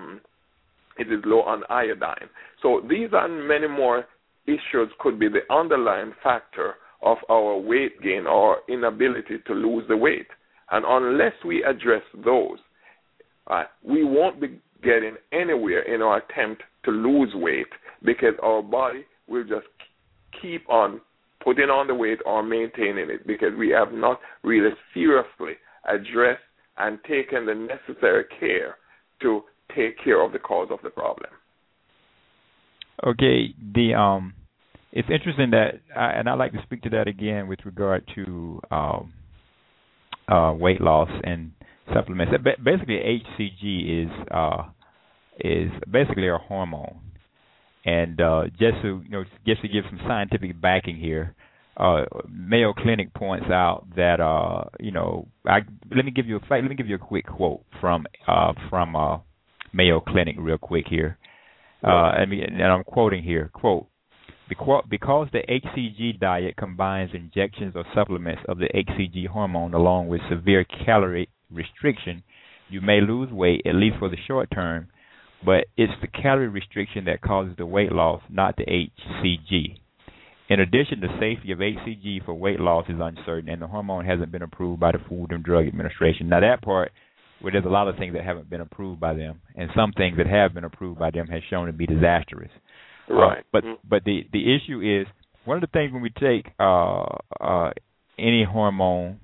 iodine. So these and many more issues could be the underlying factor of our weight gain or inability to lose the weight. And unless we address those, we won't be getting anywhere in our attempt to lose weight, because our body will just keep on putting on the weight or maintaining it, because we have not really seriously addressed and taken the necessary care to take care of the cause of the problem. Okay, it's interesting that, and I'd like to speak to that again with regard to weight loss and supplements. Basically, HCG is basically a hormone, and just to give some scientific backing here, Mayo Clinic points out that let me give you a quick quote from Mayo Clinic real quick here. And I'm quoting here, quote, because the HCG diet combines injections or supplements of the HCG hormone along with severe calorie restriction, you may lose weight, at least for the short term, but it's the calorie restriction that causes the weight loss, not the HCG. In addition, the safety of HCG for weight loss is uncertain, and the hormone hasn't been approved by the Food and Drug Administration. Now, that part, where there's a lot of things that haven't been approved by them, and some things that have been approved by them has shown to be disastrous. Right. But the issue is, one of the things when we take any hormone,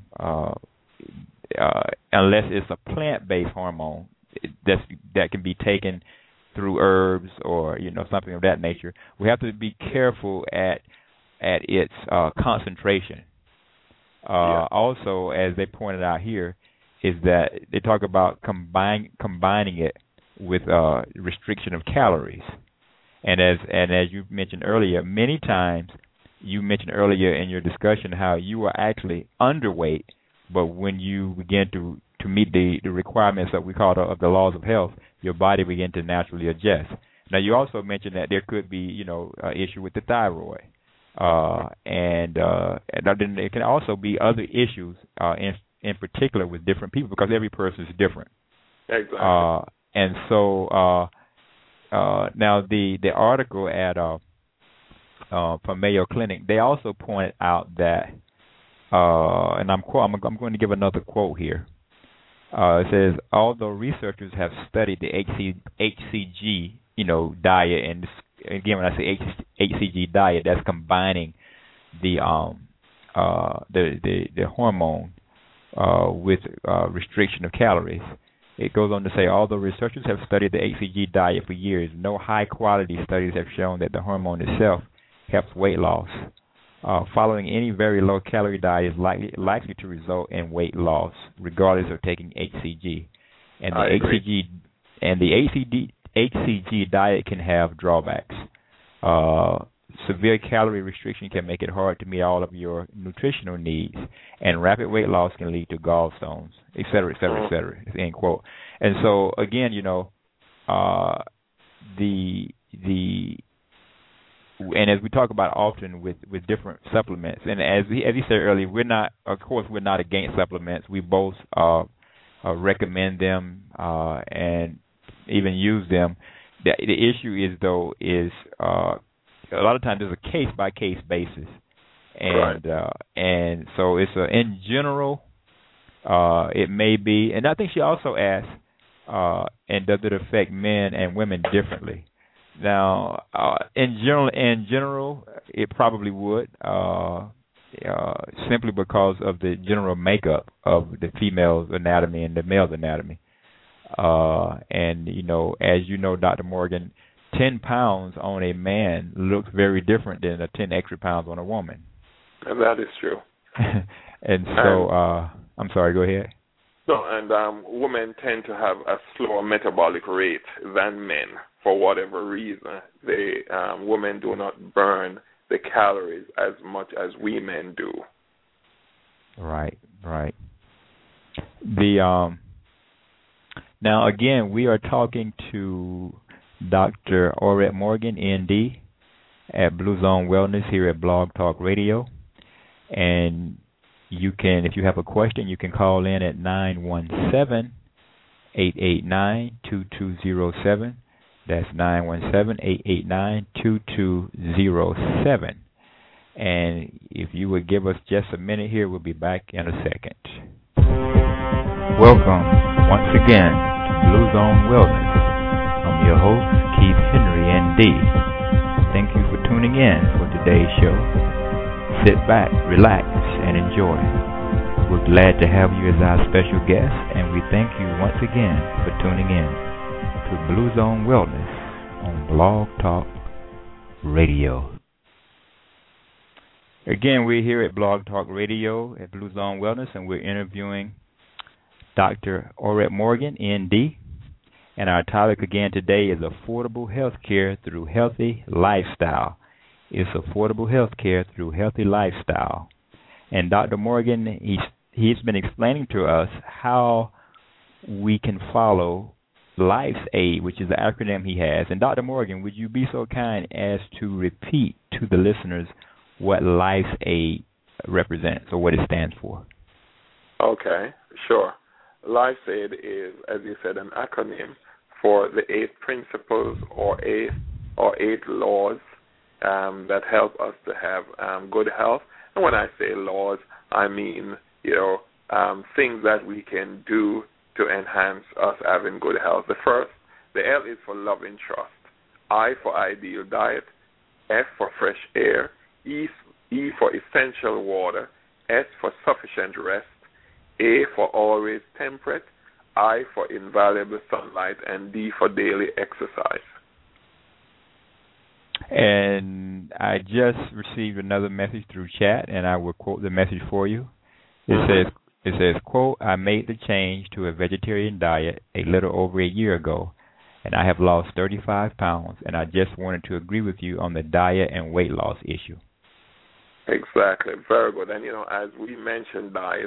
unless it's a plant-based hormone that can be taken through herbs or something of that nature, we have to be careful at its concentration. Also, as they pointed out here, is that they talk about combining it with restriction of calories. And as you mentioned earlier, many times you mentioned earlier in your discussion how you were actually underweight, but when you begin to meet the requirements that we call of the laws of health, your body begin to naturally adjust. Now, you also mentioned that there could be an issue with the thyroid, and then there can also be other issues in particular with different people, because every person is different. Exactly. And so now the article from Mayo Clinic, they also pointed out that, and I'm going to give another quote here. It says, although researchers have studied the HCG, diet, and again, when I say HCG diet, that's combining the hormone with restriction of calories. It goes on to say, although researchers have studied the HCG diet for years, no high-quality studies have shown that the hormone itself helps weight loss. Following any very low-calorie diet is likely to result in weight loss, regardless of taking HCG. And the HCG diet can have drawbacks. Severe calorie restriction can make it hard to meet all of your nutritional needs, and rapid weight loss can lead to gallstones, et cetera, et cetera, et cetera, end quote. And so, again, and as we talk about often with different supplements, and as he said earlier, we're not against supplements. We both recommend them and even use them. The issue is a lot of times there's a case-by-case basis, and right. And so it's in general, it may be, and I think she also asked, and does it affect men and women differently? Now, in general, it probably would, simply because of the general makeup of the female's anatomy and the male's anatomy. And as you know, Dr. Morgan, 10 pounds on a man looks very different than 10 extra pounds on a woman. And that is true. And so, I'm sorry, go ahead. No, and women tend to have a slower metabolic rate than men for whatever reason. Women do not burn the calories as much as we men do. Right. Now again, we are talking to Dr. Orette Morgan, ND, at Blue Zone Wellness here at Blog Talk Radio, and you can, if you have a question, you can call in at 917-889-2207. That's 917-889-2207. And if you would give us just a minute here, we'll be back in a second. Welcome once again to Blue Zone Wellness. I'm your host, Keith Henry, ND. Thank you for tuning in for today's show. Sit back, relax, and enjoy. We're glad to have you as our special guest, and we thank you once again for tuning in to Blue Zone Wellness on Blog Talk Radio. Again, we're here at Blog Talk Radio at Blue Zone Wellness, and we're interviewing Dr. Orette Morgan, ND. And our topic again today is affordable health care through healthy lifestyle. It's affordable health care through healthy lifestyle. And Dr. Morgan, he's been explaining to us how we can follow Life's Aid, which is the acronym he has. And Dr. Morgan, would you be so kind as to repeat to the listeners what Life's Aid represents or what it stands for? Okay, sure. Life's Aid is, as you said, an acronym for the 8 principles or 8 laws that help us to have good health. And when I say laws, I mean, things that we can do to enhance us having good health. The first, the L is for love and trust. I for ideal diet. F for fresh air. E for essential water. S for sufficient rest. A for always temperate. I for invaluable sunlight. And D for daily exercise. And I just received another message through chat, and I will quote the message for you. It says, quote, I made the change to a vegetarian diet a little over a year ago, and I have lost 35 pounds, and I just wanted to agree with you on the diet and weight loss issue. Exactly. Very good. And, as we mentioned diet,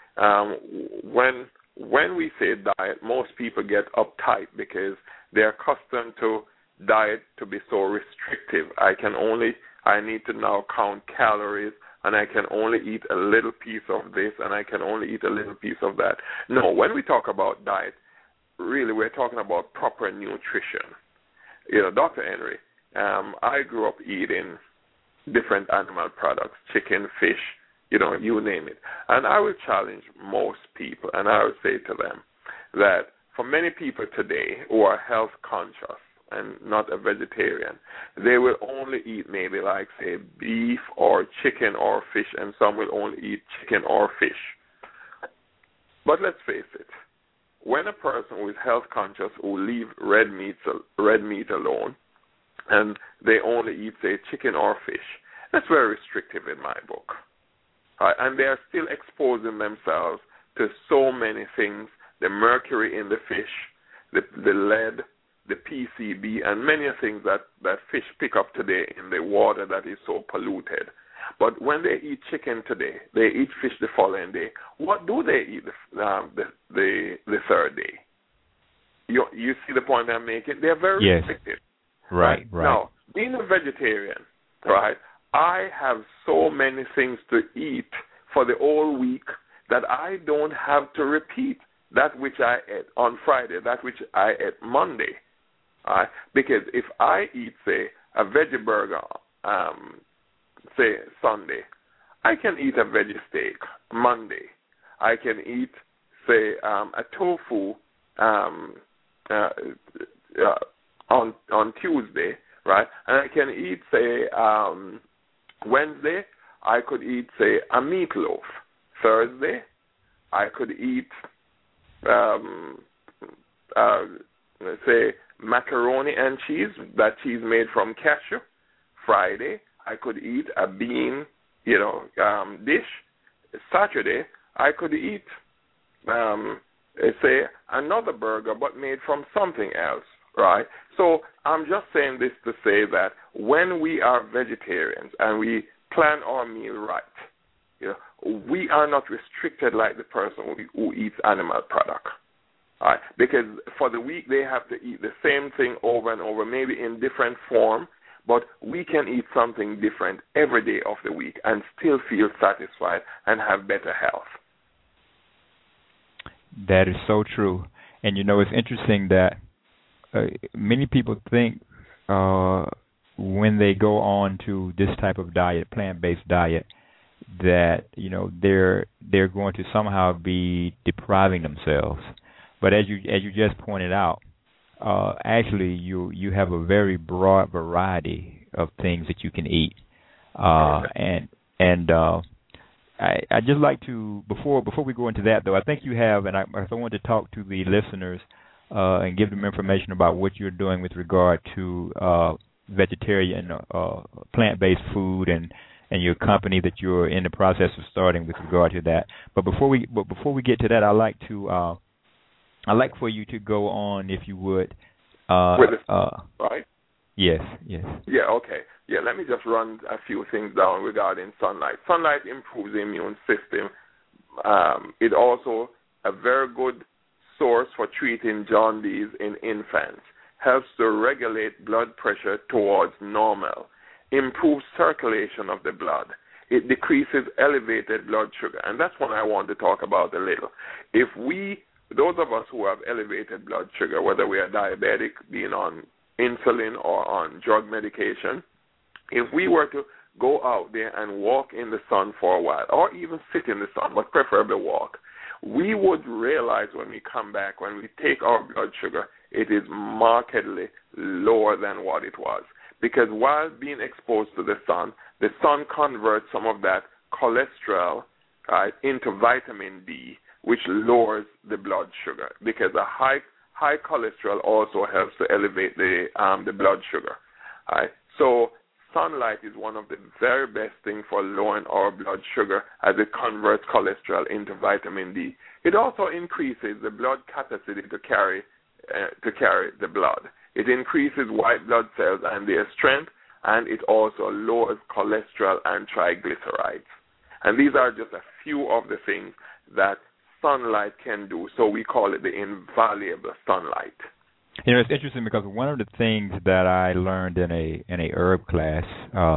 when we say diet, most people get uptight because they're accustomed to diet to be so restrictive. I need to now count calories, and I can only eat a little piece of this, and I can only eat a little piece of that. No, when we talk about diet, really we're talking about proper nutrition. Dr. Henry, I grew up eating different animal products, chicken, fish, you name it. And I would challenge most people, and I would say to them that for many people today who are health conscious and not a vegetarian, they will only eat maybe like, say, beef or chicken or fish, and some will only eat chicken or fish. But let's face it, when a person who is health conscious will leave red meat alone, and they only eat, say, chicken or fish, that's very restrictive in my book. And they are still exposing themselves to so many things, the mercury in the fish, the lead, the PCB, and many things that fish pick up today in the water that is so polluted. But when they eat chicken today, they eat fish the following day. What do they eat the third day? You see the point I'm making? They're very restricted. Right. Now, being a vegetarian, right, I have so many things to eat for the whole week that I don't have to repeat that which I ate on Friday, that which I ate Monday. Because if I eat, say, a veggie burger, say, Sunday, I can eat a veggie steak Monday. I can eat, say, a tofu on Tuesday, right? And I can eat, say, Wednesday, I could eat, say, a meatloaf. Thursday, I could eat, say, macaroni and cheese, that cheese made from cashew. Friday, I could eat a bean, dish. Saturday, I could eat, say, another burger, but made from something else, right? So I'm just saying this to say that when we are vegetarians and we plan our meal right, we are not restricted like the person who eats animal product. Right? Because for the week they have to eat the same thing over and over, maybe in different form, but we can eat something different every day of the week and still feel satisfied and have better health. That is so true. And, it's interesting that many people think when they go on to this type of diet, plant-based diet, that, they're going to somehow be depriving themselves. But as you just pointed out, actually you have a very broad variety of things that you can eat, and I just like to before we go into that though, I think you have, and I want to talk to the listeners and give them information about what you're doing with regard to vegetarian, plant-based food and and your company that you're in the process of starting with regard to that. But before we get to that, I'd like for you to go on, if you would. Right? Yes. Yeah, okay. Yeah, let me just run a few things down regarding sunlight. Sunlight improves the immune system. It also a very good source for treating jaundice in infants. Helps to regulate blood pressure towards normal. Improves circulation of the blood. It decreases elevated blood sugar. And that's what I want to talk about a little. If those of us who have elevated blood sugar, whether we are diabetic, being on insulin or on drug medication, if we were to go out there and walk in the sun for a while, or even sit in the sun, but preferably walk, we would realize when we come back, when we take our blood sugar, it is markedly lower than what it was. Because while being exposed to the sun converts some of that cholesterol into vitamin D, which lowers the blood sugar. Because a high cholesterol also helps to elevate the blood sugar. So sunlight is one of the very best things for lowering our blood sugar, as it converts cholesterol into vitamin D. It also increases the blood capacity to carry the blood. It increases white blood cells and their strength, and it also lowers cholesterol and triglycerides. And these are just a few of the things that sunlight can do, so we call it the invaluable sunlight. You know, it's interesting because one of the things that I learned in a herb class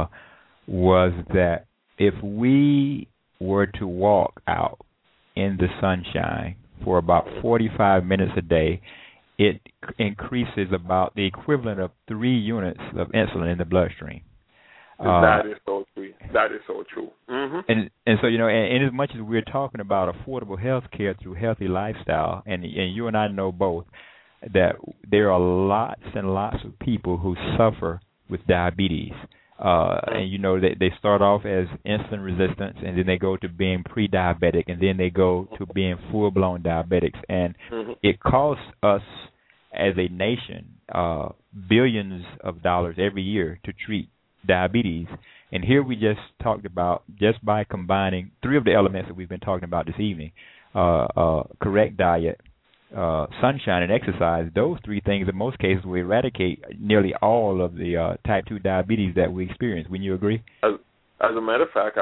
was that if we were to walk out in the sunshine for about 45 minutes a day, it increases about the equivalent of 3 units of insulin in the bloodstream. That is so true. That is so true. Mm-hmm. And so, you know, and as much as we're talking about affordable health care through healthy lifestyle, and you and I know both that there are lots and lots of people who suffer with diabetes. And, you know, they start off as insulin resistance, and then they go to being pre-diabetic, and then they go to being full-blown diabetics. And it costs us as a nation billions of dollars every year to treat diabetes. And here we just talked about, just by combining 3 of the elements that we've been talking about this evening, correct diet, sunshine, and exercise, those 3 things in most cases will eradicate nearly all of the type 2 diabetes that we experience. Wouldn't you agree? As a matter of fact,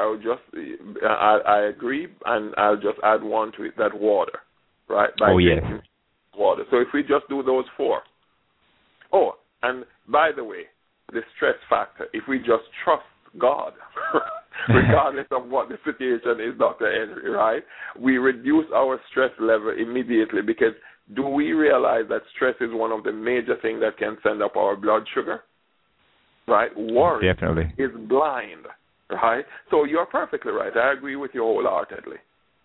I agree, and I'll just add one to it, that water, right? Yes. Water. So if we just do those 4. Oh, and by the way, the stress factor, if we just trust God, regardless of what the situation is, Dr. Henry, right? We reduce our stress level immediately, because do we realize that stress is one of the major things that can send up our blood sugar? Right? Worry Definitely is blind, right? So you're perfectly right. I agree with you wholeheartedly.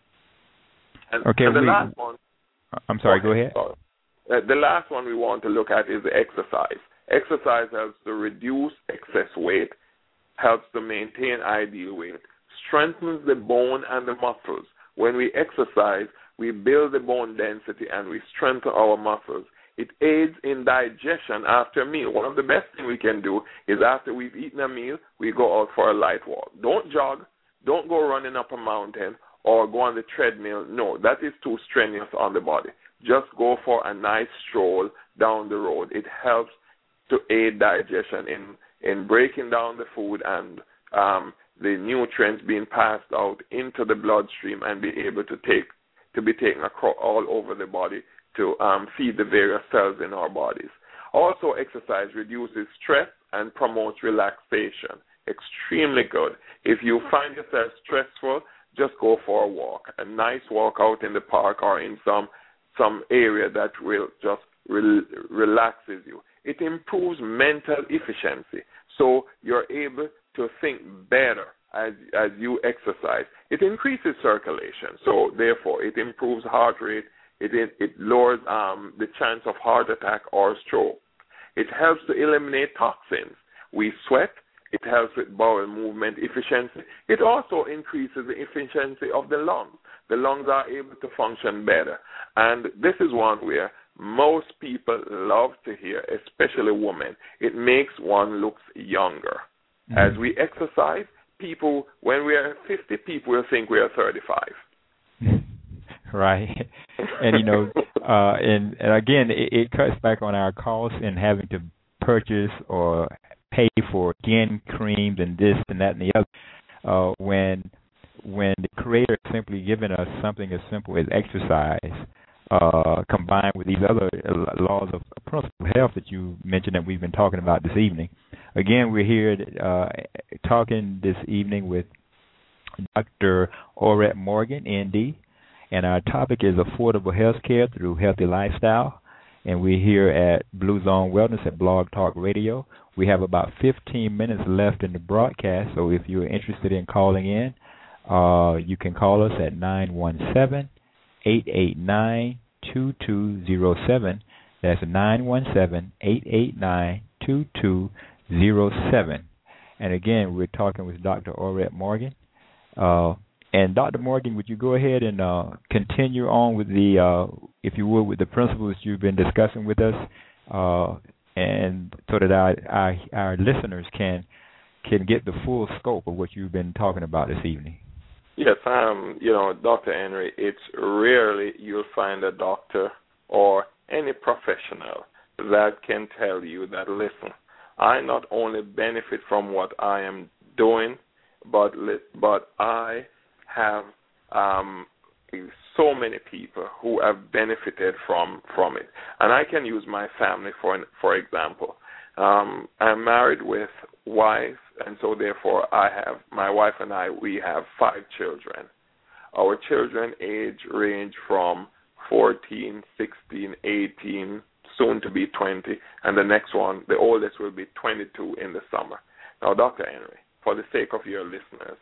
And the last one... I'm sorry, go ahead. The last one we want to look at is the exercise. Exercise helps to reduce excess weight, helps to maintain ideal weight, strengthens the bone and the muscles. When we exercise, we build the bone density and we strengthen our muscles. It aids in digestion after a meal. One of the best things we can do is after we've eaten a meal, we go out for a light walk. Don't jog, don't go running up a mountain or go on the treadmill. No, that is too strenuous on the body. Just go for a nice stroll down the road. It helps to aid digestion in breaking down the food and the nutrients being passed out into the bloodstream and be able to be taken across all over the body to feed the various cells in our bodies. Also, exercise reduces stress and promotes relaxation. Extremely good. If you find yourself stressful, just go for a walk, a nice walk out in the park or in some area that will just relaxes you. It improves mental efficiency, so you're able to think better as you exercise. It increases circulation, so therefore it improves heart rate. It lowers the chance of heart attack or stroke. It helps to eliminate toxins. We sweat. It helps with bowel movement efficiency. It also increases the efficiency of the lungs. The lungs are able to function better. And this is one where most people love to hear, especially women. It makes one look younger. As we exercise, people, when we are 50 people, will think we are 35. Right. And, and again, it cuts back on our costs in having to purchase or pay for skin creams and this and that and the other. When the Creator has simply given us something as simple as exercise, combined with these other laws of principle health that you mentioned that we've been talking about this evening. Again, we're here talking this evening with Dr. Orette Morgan, ND, and our topic is affordable health care through healthy lifestyle. And we're here at Blue Zone Wellness at Blog Talk Radio. We have about 15 minutes left in the broadcast, so if you're interested in calling in, you can call us at 917-889-2207. That's 917-889-2207. And again, we're talking with Dr. Orette Morgan. And Dr. Morgan, would you go ahead and continue on with the, if you would, with the principles you've been discussing with us, and so that our listeners can get the full scope of what you've been talking about this evening? Yes, Dr. Henry, it's rarely you'll find a doctor or any professional that can tell you that, listen, I not only benefit from what I am doing, but I have so many people who have benefited from it. And I can use my family for example. I'm married with wife, and so therefore my wife and we have 5 children. Our children age range from 14, 16, 18, soon to be 20, and the next one, the oldest, will be 22 in the summer. Now, Dr. Henry, for the sake of your listeners,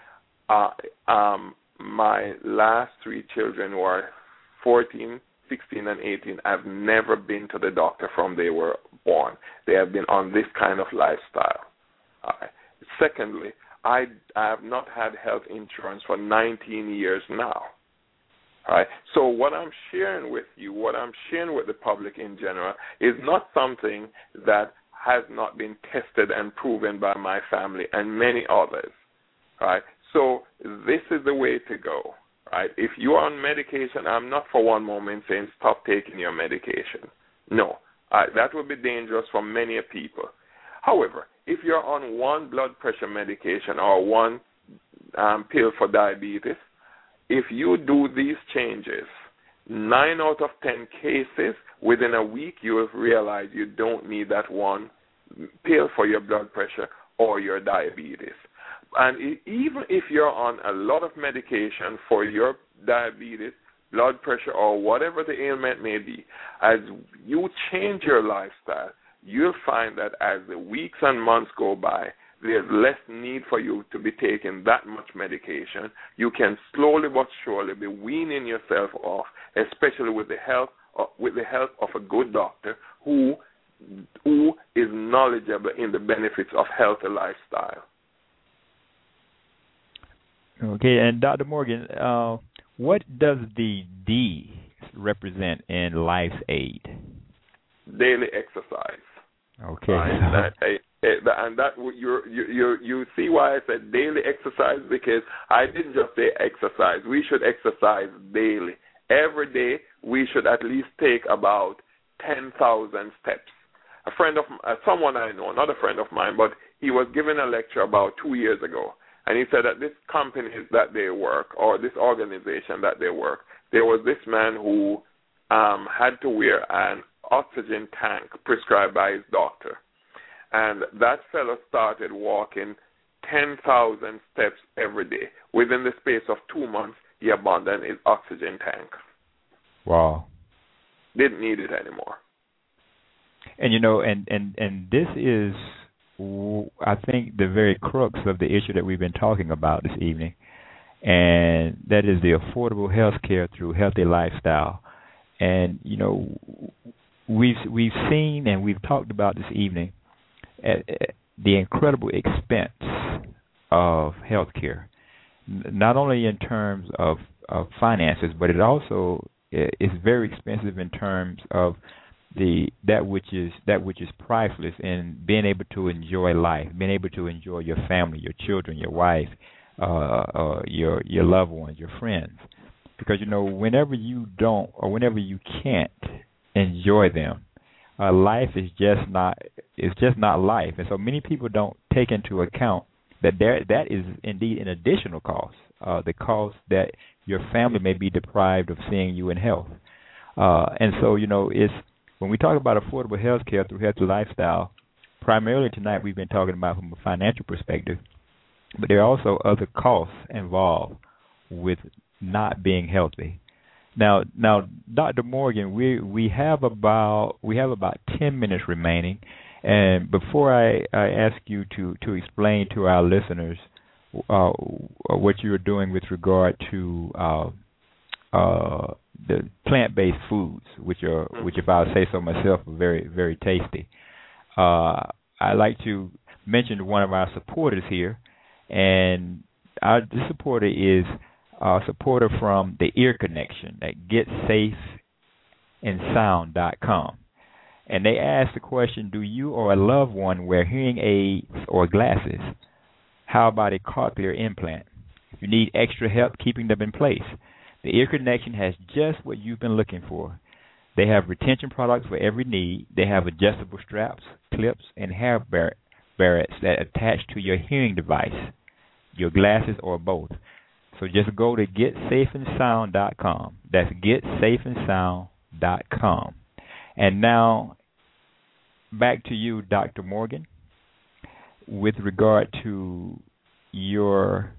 my last 3 children were 14, 16, and 18. I've never been to the doctor from they were born. They have been on this kind of lifestyle. Secondly, I have not had health insurance for 19 years now. All right. So what I'm sharing with you, what I'm sharing with the public in general, is not something that has not been tested and proven by my family and many others. All right. So this is the way to go. Right? If you are on medication, I'm not for one moment saying stop taking your medication. No, that would be dangerous for many people. However, if you're on one blood pressure medication or one pill for diabetes, if you do these changes, 9 out of 10 cases, within a week, you will realize you don't need that one pill for your blood pressure or your diabetes. And even if you're on a lot of medication for your diabetes, blood pressure, or whatever the ailment may be, as you change your lifestyle, you'll find that as the weeks and months go by, there's less need for you to be taking that much medication. You can slowly but surely be weaning yourself off, especially with the help of a good doctor who is knowledgeable in the benefits of healthy lifestyle. Okay, and Dr. Morgan, what does the D represent in Life's Aid? Daily exercise. Okay. And that you see why I said daily exercise, because I didn't just say exercise. We should exercise daily. Every day we should at least take about 10,000 steps. Someone I know, not a friend of mine, but he was giving a lecture about 2 years ago. And he said that this company that they work, or this organization that they work, there was this man who had to wear an oxygen tank prescribed by his doctor. And that fellow started walking 10,000 steps every day. Within the space of 2 months, he abandoned his oxygen tank. Wow. Didn't need it anymore. And, and this is, I think, the very crux of the issue that we've been talking about this evening, and that is the affordable health care through healthy lifestyle. And, we've seen and we've talked about this evening the incredible expense of health care, not only in terms of finances, but it also is very expensive in terms of that which is priceless in being able to enjoy life, being able to enjoy your family, your children, your wife, your loved ones, your friends. Because whenever you don't or whenever you can't enjoy them, life is just not life. And so many people don't take into account that is indeed an additional cost, the cost that your family may be deprived of seeing you in health. And so, it's when we talk about affordable health care through healthy lifestyle, primarily tonight we've been talking about from a financial perspective, but there are also other costs involved with not being healthy. Now, Dr. Morgan, we have about 10 minutes remaining, and before I ask you to explain to our listeners what you are doing with regard to the plant-based foods, which if I say so myself, are very, very tasty. I'd like to mention one of our supporters here, and this supporter is a supporter from the Ear Connection at GetSafeAndSound.com. And they asked the question, do you or a loved one wear hearing aids or glasses? How about a cochlear implant? If you need extra help keeping them in place, the Ear Connection has just what you've been looking for. They have retention products for every need. They have adjustable straps, clips, and hair barrettes that attach to your hearing device, your glasses, or both. So just go to GetSafeAndSound.com. That's GetSafeAndSound.com. And now, back to you, Dr. Morgan, with regard to your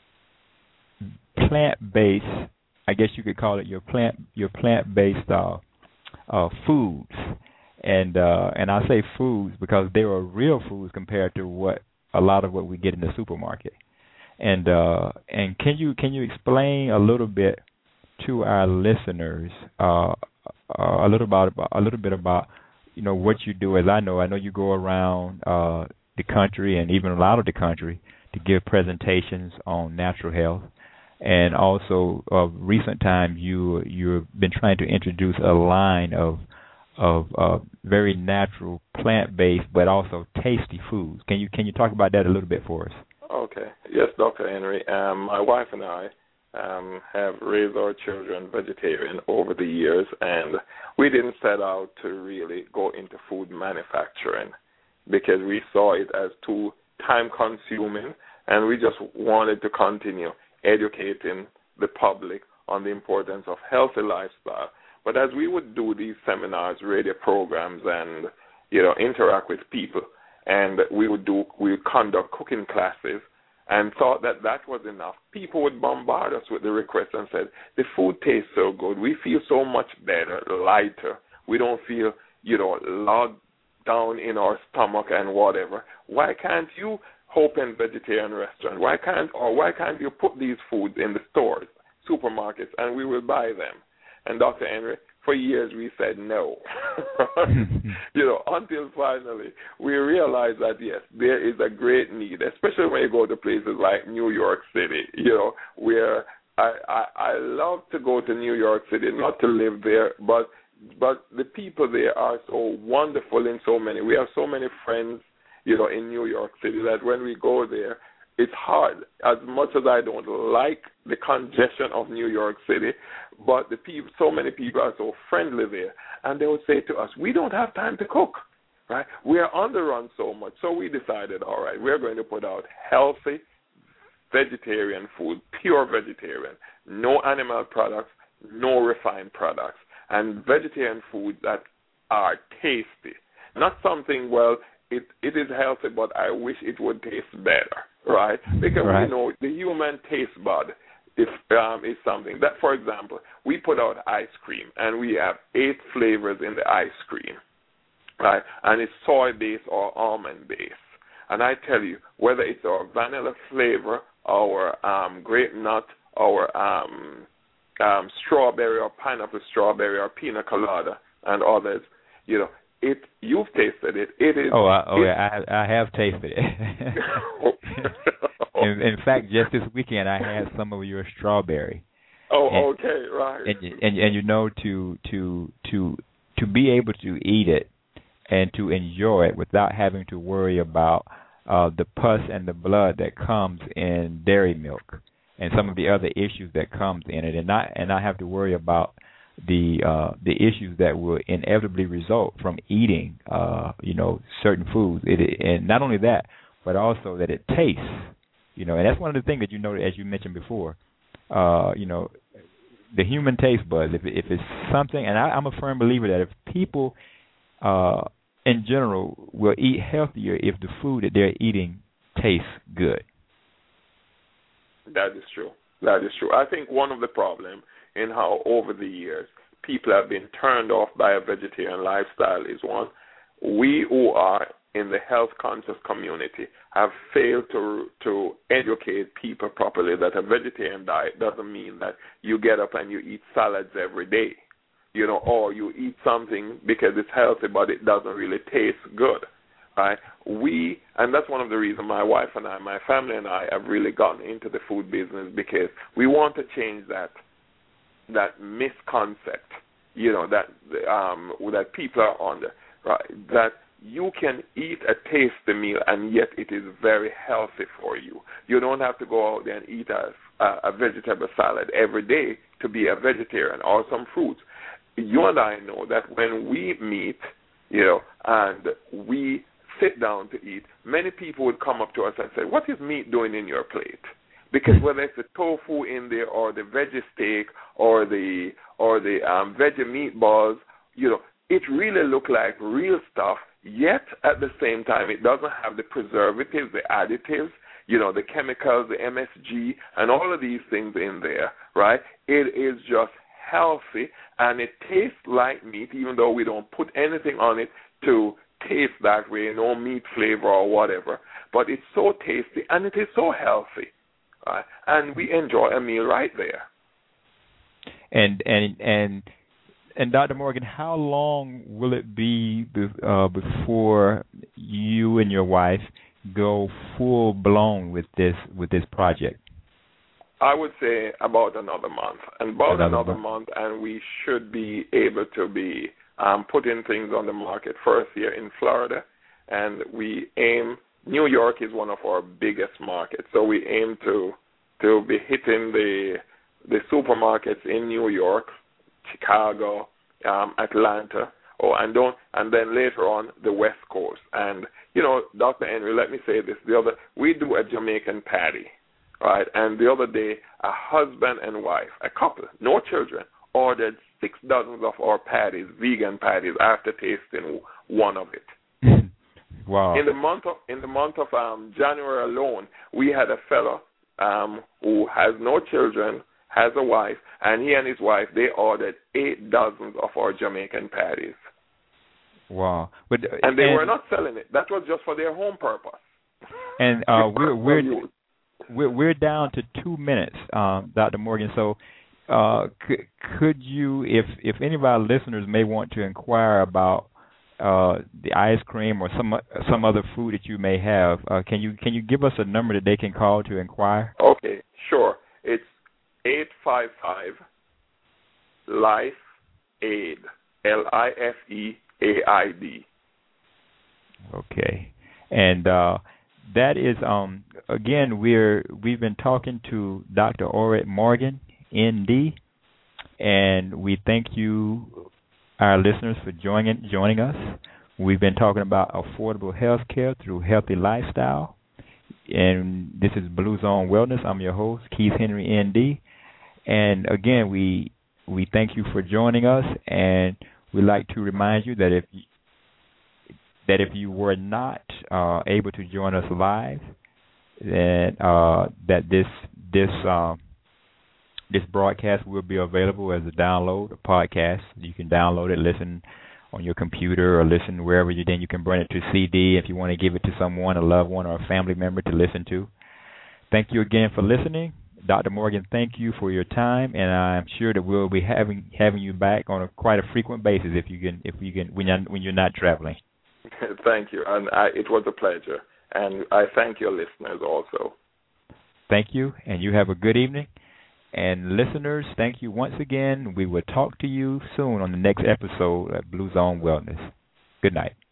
plant-based, I guess you could call it your plant-based foods, and I say foods because they are real foods compared to a lot of what we get in the supermarket. And can you explain a little bit to our listeners a little bit about what you do? As I know you go around the country and even out of the country to give presentations on natural health. And also, recent times, you've been trying to introduce a line of very natural, plant-based, but also tasty foods. Can you talk about that a little bit for us? Okay. Yes, Dr. Henry. My wife and I have raised our children vegetarian over the years, and we didn't set out to really go into food manufacturing because we saw it as too time-consuming, and we just wanted to continue educating the public on the importance of healthy lifestyle. But as we would do these seminars, radio programs, and interact with people, and we would conduct cooking classes, and thought that was enough, people would bombard us with the request and said, the food tastes so good, we feel so much better, lighter, we don't feel locked down in our stomach and whatever. Why can't you open vegetarian restaurant? Why can't you put these foods in the stores, supermarkets, and we will buy them? And Dr. Henry, for years we said no. Until finally we realized that yes, there is a great need, especially when you go to places like New York City, where I love to go to New York City, not to live there, but the people there are so wonderful in so many. We have so many friends in New York City that when we go there, it's hard. As much as I don't like the congestion of New York City, but so many people are so friendly there, and they would say to us, we don't have time to cook, right? We are on the run so much. So we decided, all right, we're going to put out healthy vegetarian food, pure vegetarian, no animal products, no refined products, and vegetarian foods that are tasty. Not something, it is healthy, but I wish it would taste better, right? Because we know the human taste bud is something that, for example, we put out ice cream, and we have 8 flavors in the ice cream, right? And it's soy-based or almond-based. And I tell you, whether it's our vanilla flavor, our grape nut, our strawberry or pineapple strawberry or pina colada and others, you've tasted it. It is. I have tasted it. in fact, just this weekend I had some of your strawberry. Oh, okay, right. And to be able to eat it and to enjoy it without having to worry about the pus and the blood that comes in dairy milk and some of the other issues that comes in it, and not have to worry about the issues that will inevitably result from eating certain foods. And not only that, but also that it tastes. And that's one of the things that as you mentioned before. The human taste buds. If it's something, and I'm a firm believer that if people in general will eat healthier if the food that they're eating tastes good. That is true. That is true. I think one of the problems in how over the years people have been turned off by a vegetarian lifestyle is one, we who are in the health conscious community have failed to educate people properly that a vegetarian diet doesn't mean that you get up and you eat salads every day, or you eat something because it's healthy but it doesn't really taste good, right? And that's one of the reasons my wife and I, my family and I have really gotten into the food business, because we want to change that misconcept, that people are under, right? That you can eat a tasty meal and yet it is very healthy for you. You don't have to go out there and eat a vegetable salad every day to be a vegetarian, or some fruits. You and I know that when we meet, and we sit down to eat, many people would come up to us and say, "What is meat doing in your plate?" Because whether it's the tofu in there or the veggie steak or the veggie meatballs, it really looks like real stuff, yet at the same time it doesn't have the preservatives, the additives, the chemicals, the MSG, and all of these things in there, right? It is just healthy, and it tastes like meat, even though we don't put anything on it to taste that way, no meat flavor or whatever. But it's so tasty, and it is so healthy, right? And we enjoy a meal right there. And Dr. Morgan, how long will it be before you and your wife go full blown with this project? I would say about another month, and we should be able to be putting things on the market first here in Florida, and New York is one of our biggest markets, so we aim to be hitting the supermarkets in New York, Chicago, Atlanta, and then later on the West Coast. And Dr. Henry, let me say this: we do a Jamaican patty, right? And the other day, a husband and wife, a couple, no children, ordered 6 dozens of our patties, vegan patties, after tasting one of it. Wow! In the month of January alone, we had a fellow who has no children, has a wife, and he and his wife, they ordered 8 dozens of our Jamaican patties. Wow! And they were not selling it. That was just for their home purpose. And we're down to 2 minutes, Dr. Morgan. So could you, if any of our listeners may want to inquire about the ice cream or some other food that you may have, can you give us a number that they can call to inquire? Okay, sure. It's 855 Life Aid, LIFEAID. Okay, and that is again we've been talking to Dr. Orrit Morgan, ND, and we thank you, our listeners, for joining us. We've been talking about affordable health care through healthy lifestyle, and this is Blue Zone Wellness. I'm your host, Keith Henry, ND. And again, we thank you for joining us, and we'd like to remind you that if you were not able to join us live, then that this broadcast will be available as a download, a podcast. You can download it, listen on your computer, or listen wherever you. Then you can bring it to CD if you want to give it to someone, a loved one, or a family member to listen to. Thank you again for listening. Dr. Morgan, thank you for your time, and I'm sure that we'll be having you back on quite a frequent basis if you can when you're not traveling. Thank you, and it was a pleasure, and I thank your listeners also. Thank you, and you have a good evening, And listeners, thank you once again. We will talk to you soon on the next episode of Blue Zone Wellness. Good night.